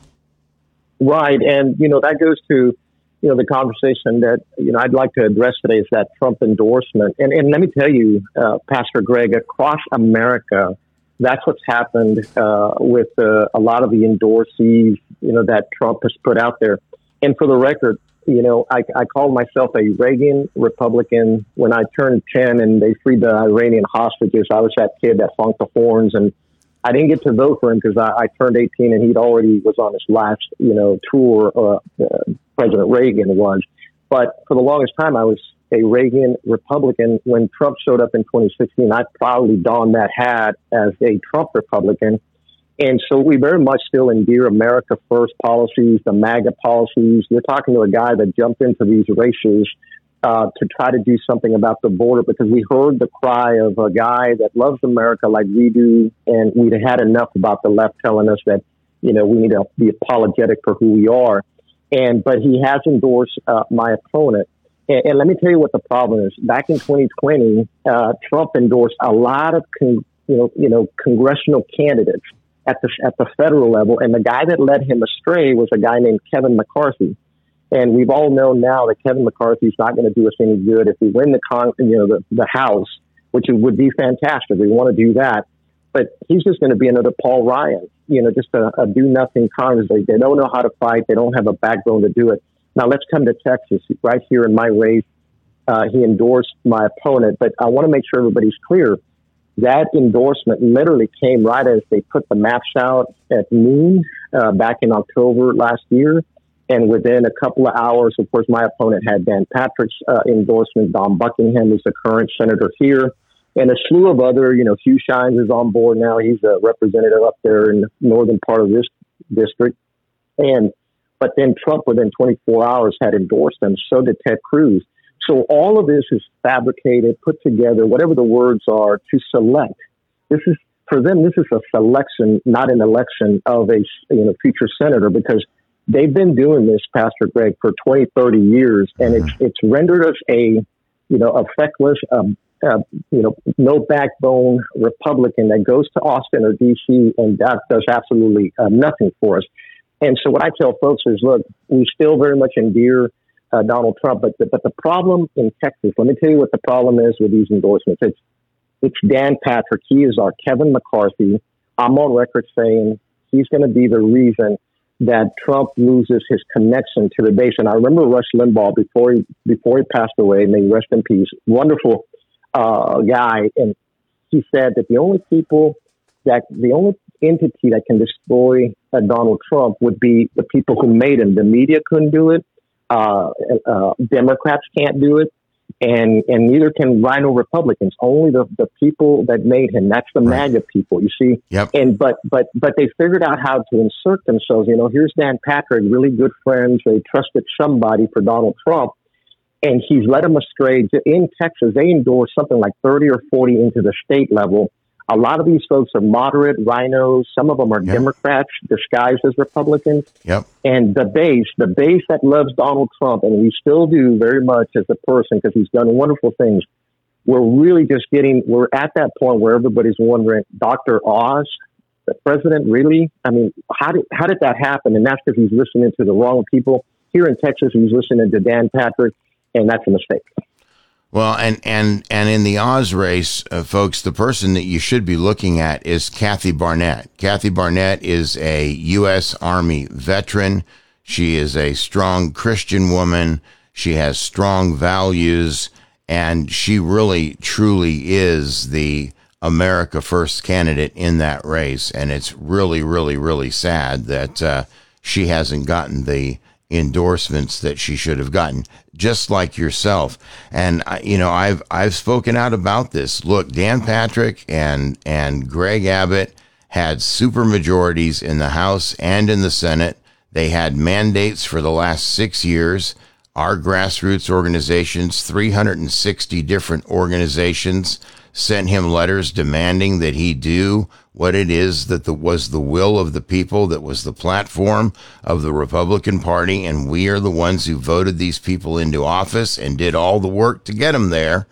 [SPEAKER 15] Right. And, you know, that goes to, you know, the conversation that, you know, I'd like to address today is that Trump endorsement. And, and let me tell you, uh, Pastor Greg, across America, that's what's happened uh, with uh, a lot of the endorsees, you know, that Trump has put out there. And for the record, you know, I, I called myself a Reagan Republican. When I turned ten and they freed the Iranian hostages, I was that kid that honked the horns, and I didn't get to vote for him because I, I turned eighteen and he'd already was on his last, you know, tour. Uh, uh, President Reagan was. But for the longest time, I was a Reagan Republican. When Trump showed up in twenty sixteen, I proudly donned that hat as a Trump Republican. And so we very much still endear America First policies, the MAGA policies. You're talking to a guy that jumped into these races uh, to try to do something about the border because we heard the cry of a guy that loves America like we do. And we'd had enough about the left telling us that, you know, we need to be apologetic for who we are. And but he has endorsed uh, my opponent. And, and let me tell you what the problem is. Back in twenty twenty, uh, Trump endorsed a lot of con- you know you know congressional candidates at the at the federal level, and the guy that led him astray was a guy named Kevin McCarthy. And we've all known now that Kevin McCarthy is not going to do us any good if we win the con- you know the, the House, which would be fantastic. We want to do that, but he's just going to be another Paul Ryan. You know, just a, a do-nothing Congress. They, they don't know how to fight. They don't have a backbone to do it. Now, let's come to Texas. Right here in my race, uh, he endorsed my opponent. But I want to make sure everybody's clear. That endorsement literally came right as they put the maps out at noon uh, back in October last year. And within a couple of hours, of course, my opponent had Dan Patrick's uh, endorsement. Don Buckingham is the current senator here. And a slew of other, you know, Hugh Shines is on board now. He's a representative up there in the northern part of this district. And, but then Trump within twenty-four hours had endorsed them. So did Ted Cruz. So all of this is fabricated, put together, whatever the words are, to select. This is, for them, this is a selection, not an election of a, you know, future senator, because they've been doing this, Pastor Greg, for twenty, thirty years. And it's, it's rendered us a, you know, a feckless, um, Uh, you know, no backbone Republican that goes to Austin or D C and that does absolutely uh, nothing for us. And so what I tell folks is, look, we still very much endear uh, Donald Trump, but the, but the problem in Texas, let me tell you what the problem is with these endorsements. It's, it's Dan Patrick. He is our Kevin McCarthy. I'm on record saying he's going to be the reason that Trump loses his connection to the base. And I remember Rush Limbaugh before he, before he passed away, may he rest in peace, wonderful Uh, guy, and he said that the only people that the only entity that can destroy uh, Donald Trump would be the people who made him. The media couldn't do it. Uh, uh, Democrats can't do it, and and neither can Rhino Republicans. Only the, the people that made him. That's the right. MAGA people. You see.
[SPEAKER 7] Yep.
[SPEAKER 15] And but but but they figured out how to insert themselves. You know, here's Dan Patrick, really good friends. They trusted somebody for Donald Trump. And he's led them astray. In Texas, they endorse something like thirty or forty into the state level. A lot of these folks are moderate rhinos. Some of them are yep. Democrats disguised as Republicans.
[SPEAKER 7] Yep.
[SPEAKER 15] And the base, the base that loves Donald Trump, and we still do very much as a person because he's done wonderful things. We're really just getting, we're at that point where everybody's wondering, Doctor Oz, the president, really? I mean, how did, how did that happen? And that's because he's listening to the wrong people. Here in Texas, he's listening to Dan Patrick. And that's a mistake.
[SPEAKER 7] Well, and and and in the Oz race, uh, folks, the person that you should be looking at is Kathy Barnett. Kathy Barnett is a U S Army veteran. She is a strong Christian woman. She has strong values, and she really, truly is the America First candidate in that race. And it's really, really, really sad that uh, she hasn't gotten the endorsements that she should have gotten, just like yourself. And you know, I've I've spoken out about this. Look, Dan Patrick and and Greg Abbott had super majorities in the House and in the Senate. They had mandates for the last six years. Our grassroots organizations, three hundred sixty different organizations, sent him letters demanding that he do what it is that the, was the will of the people, that was the platform of the Republican Party, and we are the ones who voted these people into office and did all the work to get them there.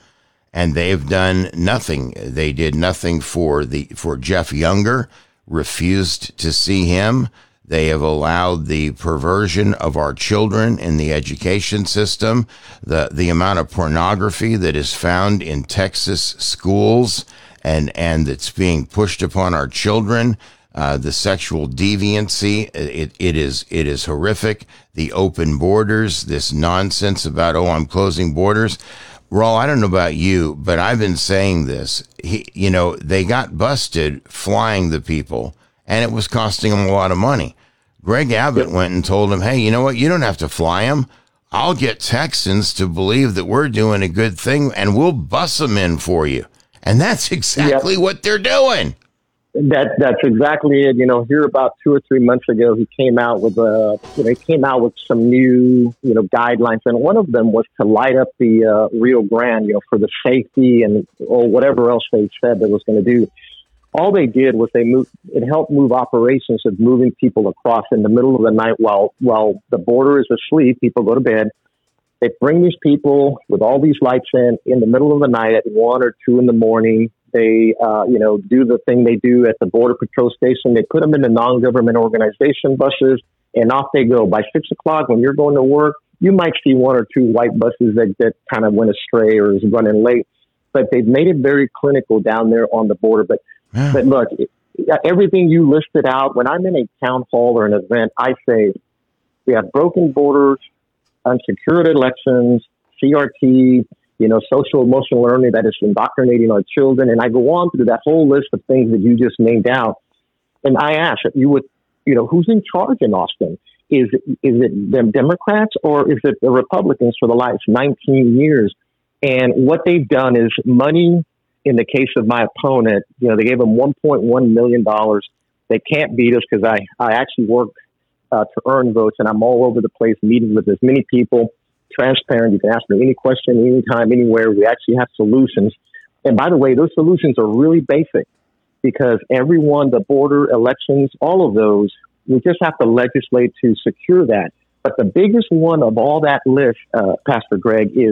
[SPEAKER 7] and they've done nothing. They did nothing for the for Jeff Younger, refused to see him. They have allowed the perversion of our children in the education system, the the amount of pornography that is found in Texas schools and, and that's being pushed upon our children, uh, the sexual deviancy, it, it is it is horrific. The open borders, this nonsense about, oh, I'm closing borders. Raul, I don't know about you, but I've been saying this. He, you know, they got busted flying the people, and it was costing them a lot of money. Greg Abbott went and told him, hey, you know what? You don't have to fly them. I'll get Texans to believe that we're doing a good thing, and we'll bus them in for you. And that's exactly yep. what they're doing.
[SPEAKER 15] That that's exactly it. You know, here about two or three months ago, he came out with a, you know, he came out with some new, you know, guidelines, and one of them was to light up the uh, Rio Grande, you know, for the safety and or whatever else they said they was going to do. All they did was they moved, it helped move operations of moving people across in the middle of the night while, while the border is asleep. People go to bed. They bring these people with all these lights in, in the middle of the night at one or two in the morning. They, uh, you know, do the thing they do at the Border Patrol station. They put them in the non-government organization buses and off they go. By six o'clock when you're going to work, you might see one or two white buses that, that kind of went astray or is running late, but they've made it very clinical down there on the border. But Yeah. But look, everything you listed out, when I'm in a town hall or an event, I say we have broken borders, unsecured elections, C R T, you know, social emotional learning that is indoctrinating our children. And I go on through that whole list of things that you just named out. And I ask if you would, you know, who's in charge in Austin? Is it, is it them Democrats or is it the Republicans for the last nineteen years? And what they've done is money. In the case of my opponent, you know, they gave him one point one million dollars. They can't beat us because I, I actually work uh, to earn votes, and I'm all over the place meeting with as many people, transparent. You can ask me any question, anytime, anywhere. We actually have solutions. And by the way, those solutions are really basic because everyone, the border, elections, all of those, we just have to legislate to secure that. But the biggest one of all that list, uh, Pastor Greg, is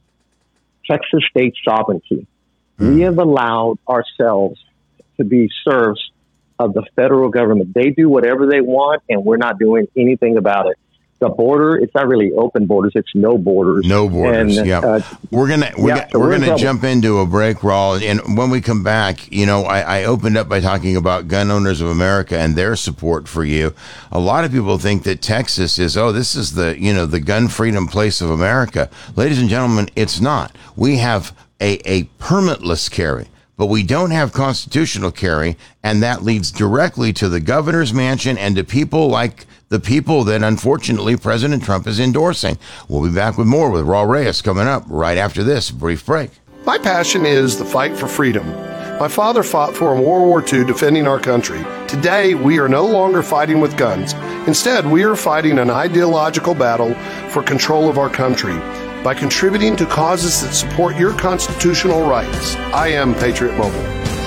[SPEAKER 15] Texas state sovereignty. We have allowed ourselves to be serfs of the federal government. They do whatever they want, and we're not doing anything about it. The border, it's not really open borders, it's no borders.
[SPEAKER 7] No borders, and, yeah. Uh, we're going to we're yeah, gonna, so we're we're gonna jump into a break, Raul, and when we come back, you know, I, I opened up by talking about Gun Owners of America and their support for you. A lot of people think that Texas is, oh, this is the, you know, the gun freedom place of America. Ladies and gentlemen, it's not. We have A, a permitless carry, but we don't have constitutional carry, and that leads directly to the governor's mansion and to people like the people that, unfortunately, President Trump is endorsing. We'll be back with more with Raul Reyes coming up right after this brief break.
[SPEAKER 14] My passion is the fight for freedom. My father fought for in World War Two defending our country. Today, we are no longer fighting with guns. Instead, we are fighting an ideological battle for control of our country. By contributing to causes that support your constitutional rights. I am Patriot Mobile.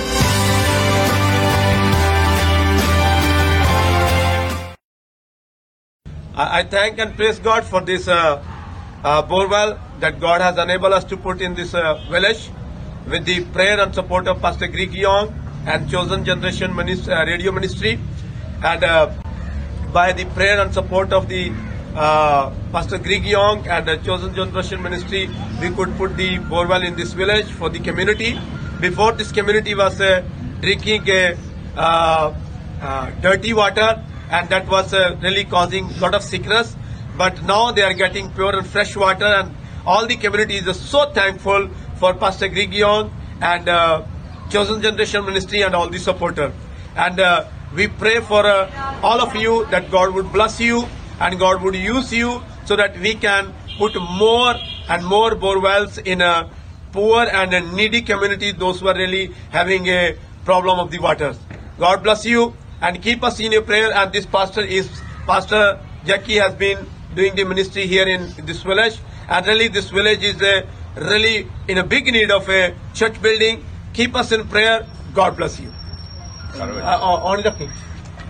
[SPEAKER 16] I thank and praise God for this uh, uh, borewell that God has enabled us to put in this uh, village with the prayer and support of Pastor Greg Young and Chosen Generation Ministry, uh, Radio Ministry, and uh, by the prayer and support of the Uh, Pastor Greg Young and the Chosen Generation Ministry, we could put the borewell in this village for the community. Before, this community was uh, drinking uh, uh, uh, dirty water, and that was uh, really causing a lot of sickness. But now they are getting pure and fresh water, and all the community is so thankful for Pastor Greg Young and uh, Chosen Generation Ministry and all the supporters. And uh, we pray for uh, all of you that God would bless you and God would use you so that we can put more and more borewells in a poor and a needy community, those who are really having a problem of the waters. God bless you and keep us in your prayer. And this pastor is, Pastor Jackie has been doing the ministry here in this village. And really this village is a, really in a big need of a church building. Keep us in prayer. God bless you. On the king.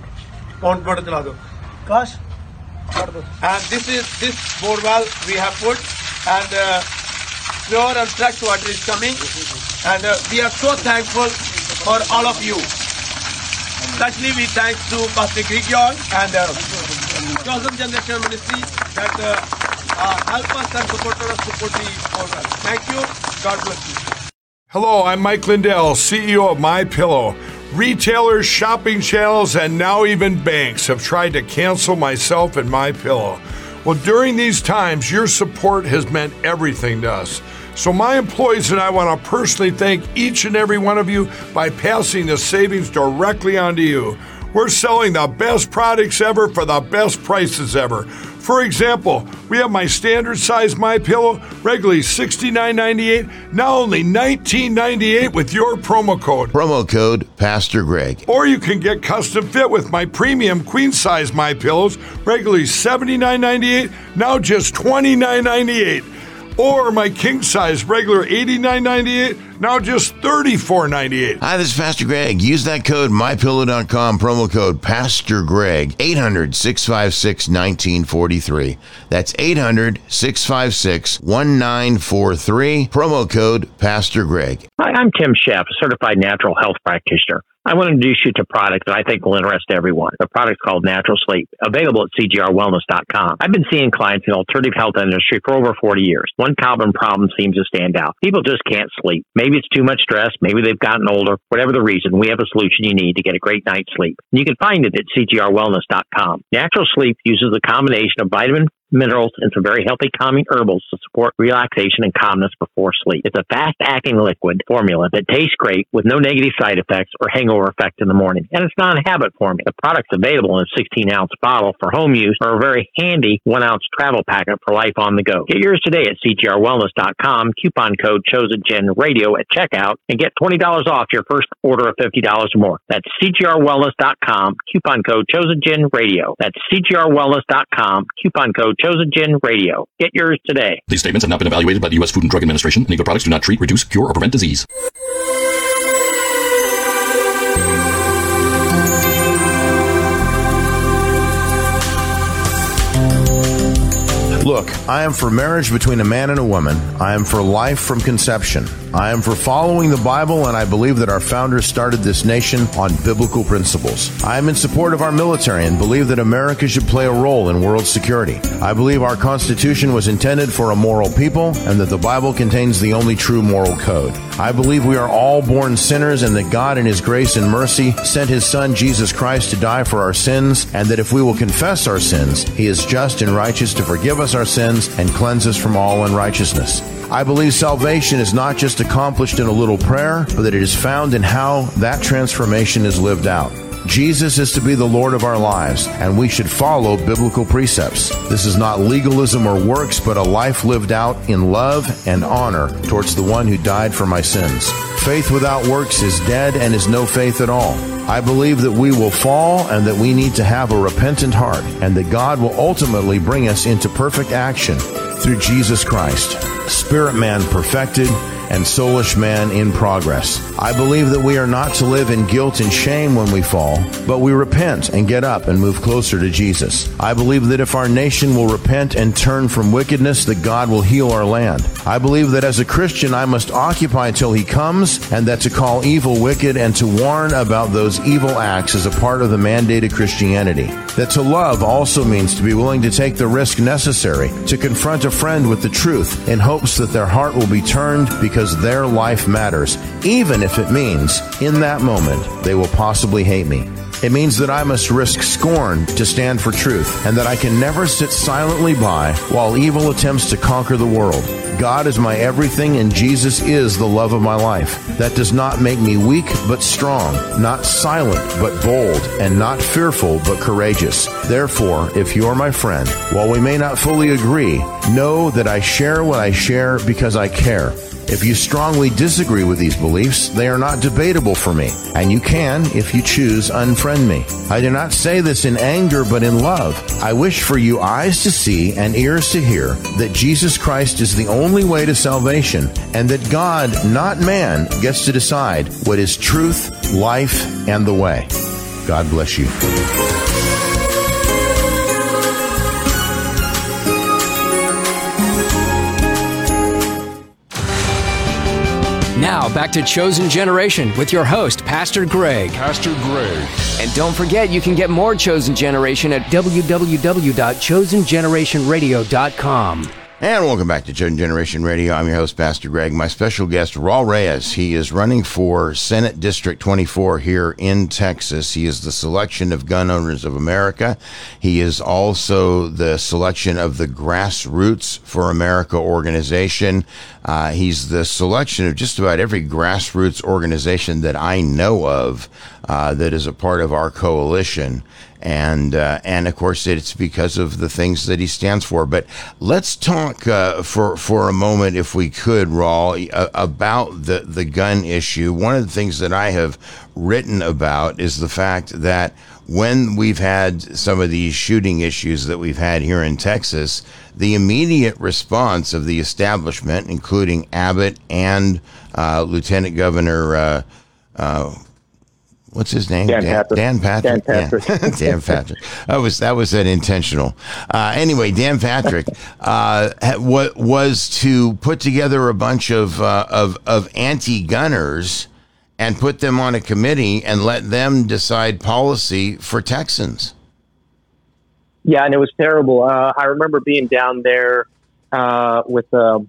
[SPEAKER 16] Gosh. And this is this borewell we have put, and uh, pure and fresh water is coming. And uh, we are so thankful for all of you. Especially we thank to Pastor Greg Young and uh, Chosen Generation Ministry that uh, uh, help us and support us to put the program. Thank you. God bless you.
[SPEAKER 13] Hello, I'm Mike Lindell, C E O of MyPillow. Retailers, shopping channels, and now even banks have tried to cancel myself and MyPillow. Well, during these times, your support has meant everything to us. So my employees and I want to personally thank each and every one of you by passing the savings directly onto you. We're selling the best products ever for the best prices ever. For example, we have my standard size MyPillow, regularly sixty-nine ninety-eight, now only nineteen ninety-eight with your promo code.
[SPEAKER 7] Promo code Pastor Greg.
[SPEAKER 13] Or you can get custom fit with my premium queen size MyPillows, regularly seventy-nine ninety-eight, now just twenty-nine ninety-eight. Or my king size, regular eighty-nine ninety-eight, now just thirty-four ninety-eight.
[SPEAKER 7] Hi, this is Pastor Greg. Use that code my pillow dot com, promo code Pastor Greg, eight hundred, six five six, one nine four three. That's eight hundred, six five six, one nine four three, promo code Pastor Greg.
[SPEAKER 9] Hi, I'm Tim Sheff, a certified natural health practitioner. I want to introduce you to a product that I think will interest everyone. The product's called Natural Sleep, available at C G R wellness dot com. I've been seeing clients in the alternative health industry for over forty years. One common problem seems to stand out. People just can't sleep. Maybe it's too much stress. Maybe they've gotten older. Whatever the reason, we have a solution you need to get a great night's sleep. And you can find it at C G R wellness dot com. Natural Sleep uses a combination of vitamin, minerals, and some very healthy calming herbals to support relaxation and calmness before sleep. It's a fast-acting liquid formula that tastes great with no negative side effects or hangover effect in the morning. And it's not a habit formula. The product's available in a sixteen ounce bottle for home use or a very handy one ounce travel packet for life on the go. Get yours today at C G R wellness dot com, coupon code ChosenGen Radio at checkout, and get twenty dollars off your first order of fifty dollars or more. That's C G R wellness dot com, coupon code ChosenGen Radio. That's C G R wellness dot com, coupon code ChosenGen Radio. Get yours today.
[SPEAKER 10] These statements have not been evaluated by the U S Food and Drug Administration, and either products do not treat, reduce, cure, or prevent disease.
[SPEAKER 17] Look, I am for marriage between a man and a woman. I am for life from conception. I am for following the Bible, and I believe that our founders started this nation on biblical principles. I am in support of our military and believe that America should play a role in world security. I believe our Constitution was intended for a moral people and that the Bible contains the only true moral code. I believe we are all born sinners and that God in His grace and mercy sent His Son Jesus Christ to die for our sins, and that if we will confess our sins, He is just and righteous to forgive us our sins and cleanse us from all unrighteousness. I believe salvation is not just accomplished in a little prayer, but that it is found in how that transformation is lived out. Jesus is to be the Lord of our lives, and we should follow biblical precepts. This is not legalism or works, but a life lived out in love and honor towards the one who died for my sins. Faith without works is dead and is no faith at all. I believe that we will fall and that we need to have a repentant heart, and that God will ultimately bring us into perfect action through Jesus Christ, spirit man perfected and soulish man in progress. I believe that we are not to live in guilt and shame when we fall, but we repent and get up and move closer to Jesus. I believe that if our nation will repent and turn from wickedness, that God will heal our land. I believe that as a Christian, I must occupy till He comes, and that to call evil wicked and to warn about those evil acts is a part of the mandated Christianity. That to love also means to be willing to take the risk necessary to confront a friend with the truth in hopes that their heart will be turned because Because their life matters, even if it means, in that moment, they will possibly hate me. It means that I must risk scorn to stand for truth, and that I can never sit silently by while evil attempts to conquer the world. God is my everything, and Jesus is the love of my life. That does not make me weak, but strong, not silent, but bold, and not fearful, but courageous. Therefore, if you are my friend, while we may not fully agree, know that I share what I share because I care. If you strongly disagree with these beliefs, they are not debatable for me, and you can, if you choose, unfriend me. I do not say this in anger, but in love. I wish for you eyes to see and ears to hear that Jesus Christ is the only way to salvation, and that God, not man, gets to decide what is truth, life, and the way. God bless you.
[SPEAKER 6] Now, back to Chosen Generation with your host, Pastor Greg.
[SPEAKER 4] Pastor Greg.
[SPEAKER 6] And don't forget, you can get more Chosen Generation at w w w dot chosen generation radio dot com.
[SPEAKER 7] And welcome back to Chosen Generation Radio. I'm your host, Pastor Greg. My special guest, Raul Reyes. He is running for Senate District twenty-four here in Texas. He is the selection of Gun Owners of America. He is also the selection of the Grassroots for America organization. Uh, he's the selection of just about every grassroots organization that I know of uh, that is a part of our coalition. And, uh, and of course, it's because of the things that he stands for. But let's talk uh, for for a moment, if we could, Raul, uh, about the, the gun issue. One of the things that I have written about is the fact that when we've had some of these shooting issues that we've had here in Texas, the immediate response of the establishment, including Abbott and uh, Lieutenant Governor uh, uh What's his name?
[SPEAKER 15] Dan,
[SPEAKER 7] Dan
[SPEAKER 15] Patrick.
[SPEAKER 7] Dan Patrick.
[SPEAKER 15] Dan Patrick.
[SPEAKER 7] Yeah. Dan Patrick. That was that was an intentional. Uh, anyway, Dan Patrick uh, what was to put together a bunch of uh, of of anti-gunners and put them on a committee and let them decide policy for Texans.
[SPEAKER 15] Yeah, and it was terrible. Uh, I remember being down there uh, with uh,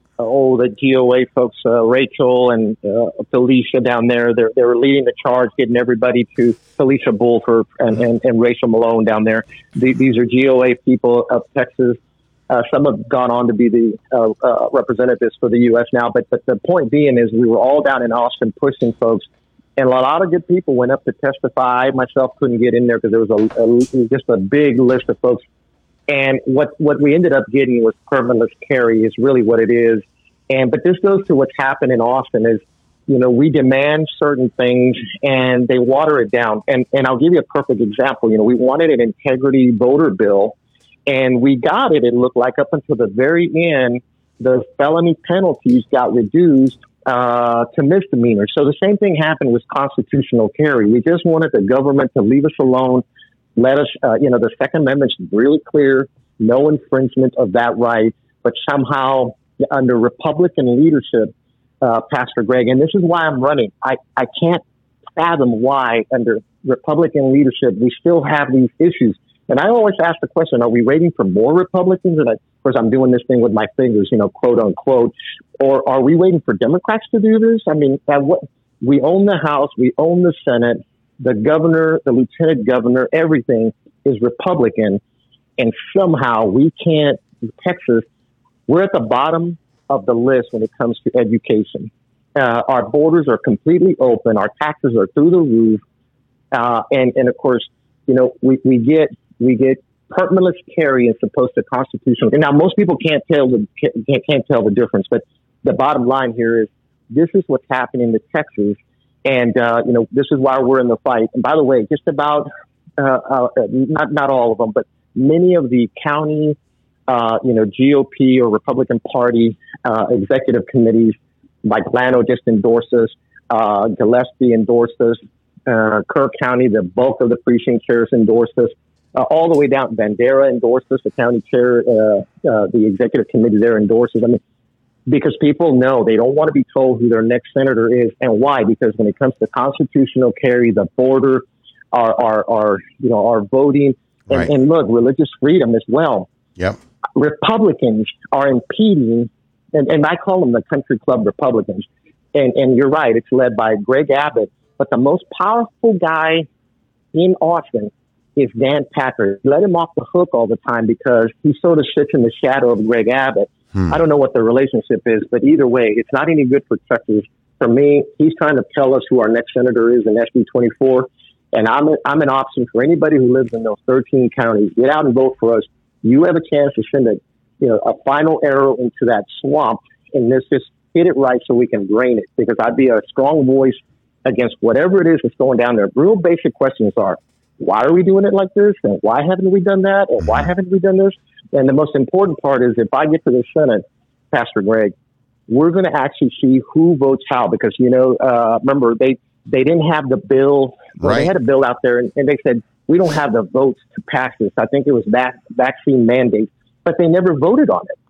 [SPEAKER 15] oh the G O A folks, uh, Rachel and uh, Felicia down there. They're, they were leading the charge, getting everybody to Felicia Bulford and, and, and Rachel Malone down there. The, these are G O A people of Texas. Uh, some have gone on to be the uh, uh, representatives for the U S now. But, but the point being is we were all down in Austin pushing folks. And a lot of good people went up to testify. I myself couldn't get in there because there was a, a just a big list of folks. And what, what we ended up getting was permitless carry is really what it is. And but this goes to what's happened in Austin is, you know, we demand certain things and they water it down. And and I'll give you a perfect example. You know, we wanted an integrity voter bill and we got it. It looked like up until the very end, the felony penalties got reduced uh, to misdemeanors. So the same thing happened with constitutional carry. We just wanted the government to leave us alone. Let us, uh, you know, the Second Amendment's really clear, no infringement of that right, but somehow under Republican leadership, uh, Pastor Greg, and this is why I'm running. I, I can't fathom why under Republican leadership we still have these issues. And I always ask the question, are we waiting for more Republicans? And I, of course, I'm doing this thing with my fingers, you know, quote unquote. Or are we waiting for Democrats to do this? I mean, at what, we own the House, we own the Senate, the governor, the lieutenant governor, everything is Republican. And somehow we can't, Texas, we're at the bottom of the list when it comes to education. Uh, our borders are completely open. Our taxes are through the roof. Uh, and, and of course, you know, we, we get, we get permitless carry as opposed to constitutional. And now most people can't tell the, can't, can't tell the difference, but the bottom line here is this is what's happening to Texas. And, uh, you know, this is why we're in the fight. And by the way, just about, uh, uh, not, not all of them, but many of the county, uh, you know, G O P or Republican Party, uh, executive committees, like Lano just endorsed us, uh, Gillespie endorsed us, uh, Kirk County, the bulk of the precinct chairs endorsed us, uh, all the way down. Bandera endorsed us, the county chair, uh, uh, the executive committee there endorses. I mean, because people know they don't want to be told who their next senator is and why. Because when it comes to constitutional carry, the border, our, our, our you know, our voting, and,
[SPEAKER 7] right.
[SPEAKER 15] and look, religious freedom as well.
[SPEAKER 7] Yep.
[SPEAKER 15] Republicans are impeding, and, and I call them the country club Republicans. And, and you're right, it's led by Greg Abbott. But the most powerful guy in Austin is Dan Patrick. Let him off the hook all the time because he sort of sits in the shadow of Greg Abbott. Hmm. I don't know what the relationship is, but either way, it's not any good for Texas. For me, he's trying to tell us who our next senator is in S B twenty-four. And I'm, a, I'm an option for anybody who lives in those thirteen counties. Get out and vote for us. You have a chance to send a, you know, a final arrow into that swamp, and let's just hit it right so we can drain it. Because I'd be a strong voice against whatever it is that's going down there. Real basic questions are, why are we doing it like this? And why haven't we done that? And why haven't we done this? And the most important part is if I get to the Senate, Pastor Greg, we're going to actually see who votes how. Because, you know, uh, remember, they, they didn't have the bill. Right. They had a bill out there, and, and they said, we don't have the votes to pass this. I think it was that vaccine mandate, but they never voted on it.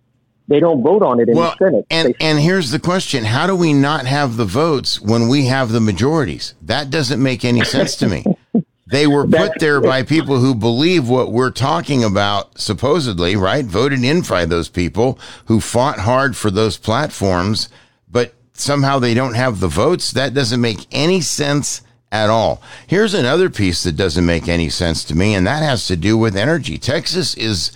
[SPEAKER 15] They don't vote on it in
[SPEAKER 7] well,
[SPEAKER 15] the Senate.
[SPEAKER 7] And,
[SPEAKER 15] they,
[SPEAKER 7] and here's the question. How do we not have the votes when we have the majorities? That doesn't make any sense to me. They were put there by people who believe what we're talking about, supposedly, right? Voted in by those people who fought hard for those platforms, but somehow they don't have the votes. That doesn't make any sense at all. Here's another piece that doesn't make any sense to me, and that has to do with energy. Texas is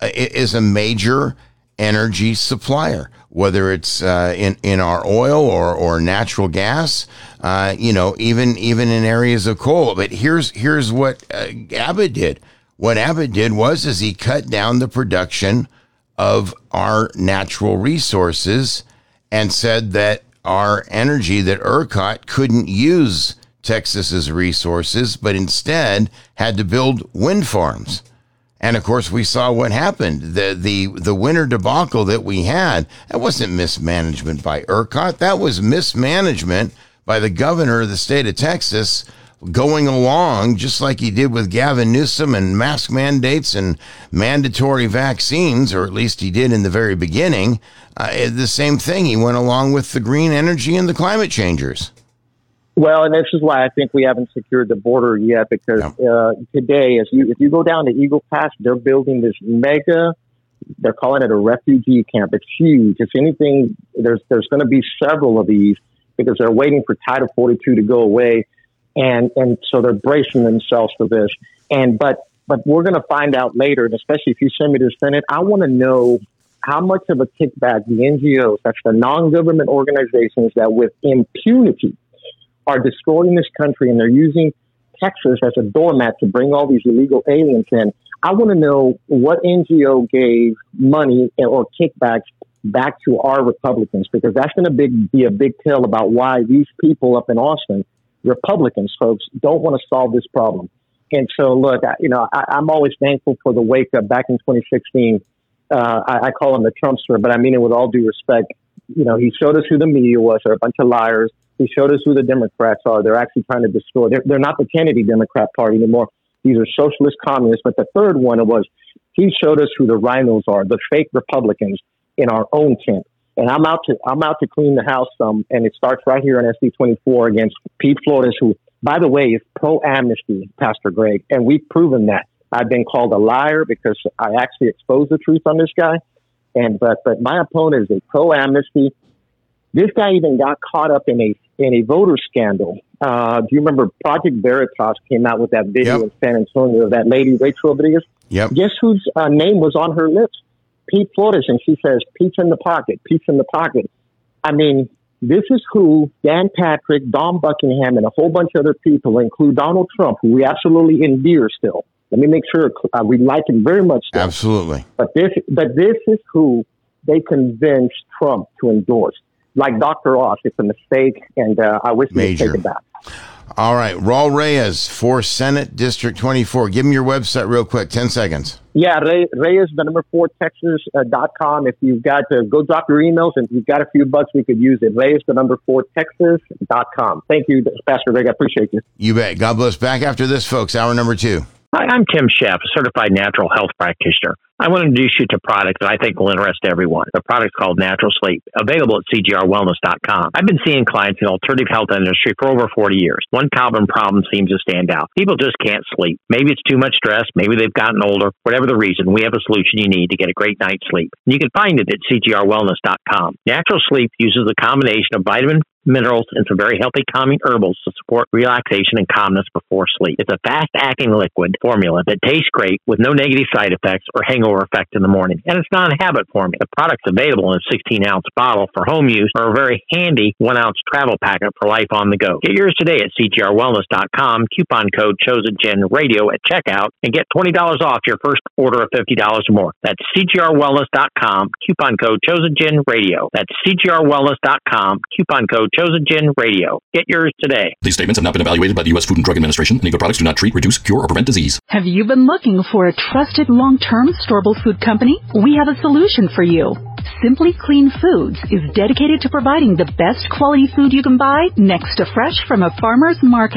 [SPEAKER 7] is a major energy supplier, whether it's uh, in in our oil or or natural gas, uh, you know, even even in areas of coal. But here's here's what uh, Abbott did. What Abbott did was is he cut down the production of our natural resources and said that our energy, that ERCOT couldn't use Texas's resources, but instead had to build wind farms. And of course, we saw what happened. The the the winter debacle that we had, that wasn't mismanagement by ERCOT. That was mismanagement by the governor of the state of Texas, going along just like he did with Gavin Newsom and mask mandates and mandatory vaccines, or at least he did in the very beginning. Uh, the same thing. He went along with the green energy and the climate changers.
[SPEAKER 15] Well, and this is why I think we haven't secured the border yet, because uh, today, as you if you go down to Eagle Pass, they're building this mega, they're calling it a refugee camp. It's huge. If anything, there's there's going to be several of these because they're waiting for Title forty-two to go away, and and so they're bracing themselves for this. And but but we're going to find out later, and especially if you send me to the Senate, I want to know how much of a kickback the N G Os, that's the non-government organizations that with impunity are destroying this country, and they're using Texas as a doormat to bring all these illegal aliens in. I want to know what N G O gave money or kickbacks back to our Republicans, because that's going to big, be a big tell about why these people up in Austin, Republicans, folks, don't want to solve this problem. And so, look, I, you know, I, I'm always thankful for the wake up back in twenty sixteen. Uh, I, I call him the Trumpster, but I mean it with all due respect. You know, he showed us who the media was. They're a bunch of liars. He showed us who the Democrats are. They're actually trying to destroy. They're, they're not the Kennedy Democrat Party anymore. These are socialist communists. But the third one was he showed us who the rhinos are, the fake Republicans in our own tent. And I'm out to I'm out to clean the house some. And it starts right here on S B twenty-four against Pete Flores, who, by the way, is pro-amnesty, Pastor Greg. And we've proven that. I've been called a liar because I actually exposed the truth on this guy. And but but my opponent is a pro-amnesty. This guy even got caught up in a in a voter scandal. Uh, do you remember Project Veritas came out with that video yep. in San Antonio of that lady, Rachel Rodriguez?
[SPEAKER 7] Yep.
[SPEAKER 15] Guess whose uh, name was on her lips? Pete Flores. And she says, "Pete's in the pocket, Pete's in the pocket." I mean, this is who Dan Patrick, Don Buckingham, and a whole bunch of other people, include Donald Trump, who we absolutely endear still. Let me make sure uh, we like him very much still.
[SPEAKER 7] Absolutely.
[SPEAKER 15] But this, but this is who they convinced Trump to endorse. Like Doctor Oz, it's a mistake, and uh, I wish we could take it back.
[SPEAKER 7] All right, Raul Reyes for Senate District twenty-four. Give me your website real quick, ten seconds.
[SPEAKER 15] Yeah, Rey, Reyes, the number four, Texas uh, dot com. If you've got to go drop your emails, and if you've got a few bucks, we could use it. Reyes, the number four, Texas dot com. Thank you, Pastor Greg. I appreciate you.
[SPEAKER 7] You bet. God bless. Back after this, folks. Hour number two.
[SPEAKER 9] Hi, I'm Tim Sheff, a certified natural health practitioner. I want to introduce you to a product that I think will interest everyone. The product's called Natural Sleep, available at C G R wellness dot com. I've been seeing clients in the alternative health industry for over forty years. One common problem seems to stand out. People just can't sleep. Maybe it's too much stress. Maybe they've gotten older. Whatever the reason, we have a solution you need to get a great night's sleep. And you can find it at C G R wellness dot com. Natural Sleep uses a combination of vitamin minerals and some very healthy calming herbals to support relaxation and calmness before sleep. It's a fast-acting liquid formula that tastes great with no negative side effects or hangover effect in the morning. And it's non-habit formula. The product's available in a sixteen ounce bottle for home use or a very handy one ounce travel packet for life on the go. Get yours today at C G R wellness dot com. Coupon code ChosenGen Radio at checkout and get twenty dollars off your first order of fifty dollars or more. That's C G R wellness dot com. Coupon code ChosenGen Radio. That's C G R wellness dot com. Coupon code ChosenGen Radio. Get yours today.
[SPEAKER 10] These statements have not been evaluated by the U S Food and Drug Administration. Any of the products do not treat, reduce, cure, or prevent disease.
[SPEAKER 11] Have you been looking for a trusted long-term storable food company? We have a solution for you. Simply Clean Foods is dedicated to providing the best quality food you can buy next to fresh from a farmer's market.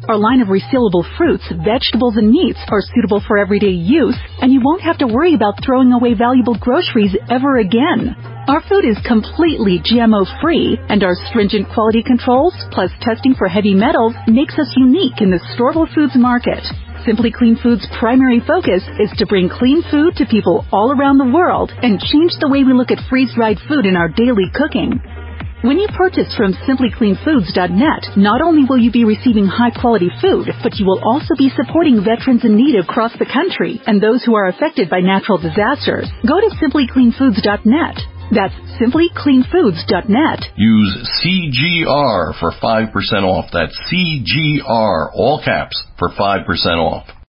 [SPEAKER 11] Our line of resealable fruits, vegetables, and meats are suitable for everyday use, and you won't have to worry about throwing away valuable groceries ever again. Our food is completely G M O-free, and our stringent quality controls, plus testing for heavy metals, makes us unique in the storable foods market. Simply Clean Foods' primary focus is to bring clean food to people all around the world and change the way we look at freeze-dried food in our daily cooking. When you purchase from simply clean foods dot net, not only will you be receiving high-quality food, but you will also be supporting veterans in need across the country and those who are affected by natural disasters. Go to simply clean foods dot net. That's simply clean foods dot net.
[SPEAKER 12] Use C G R for five percent off. That's C G R, all caps, for five percent off.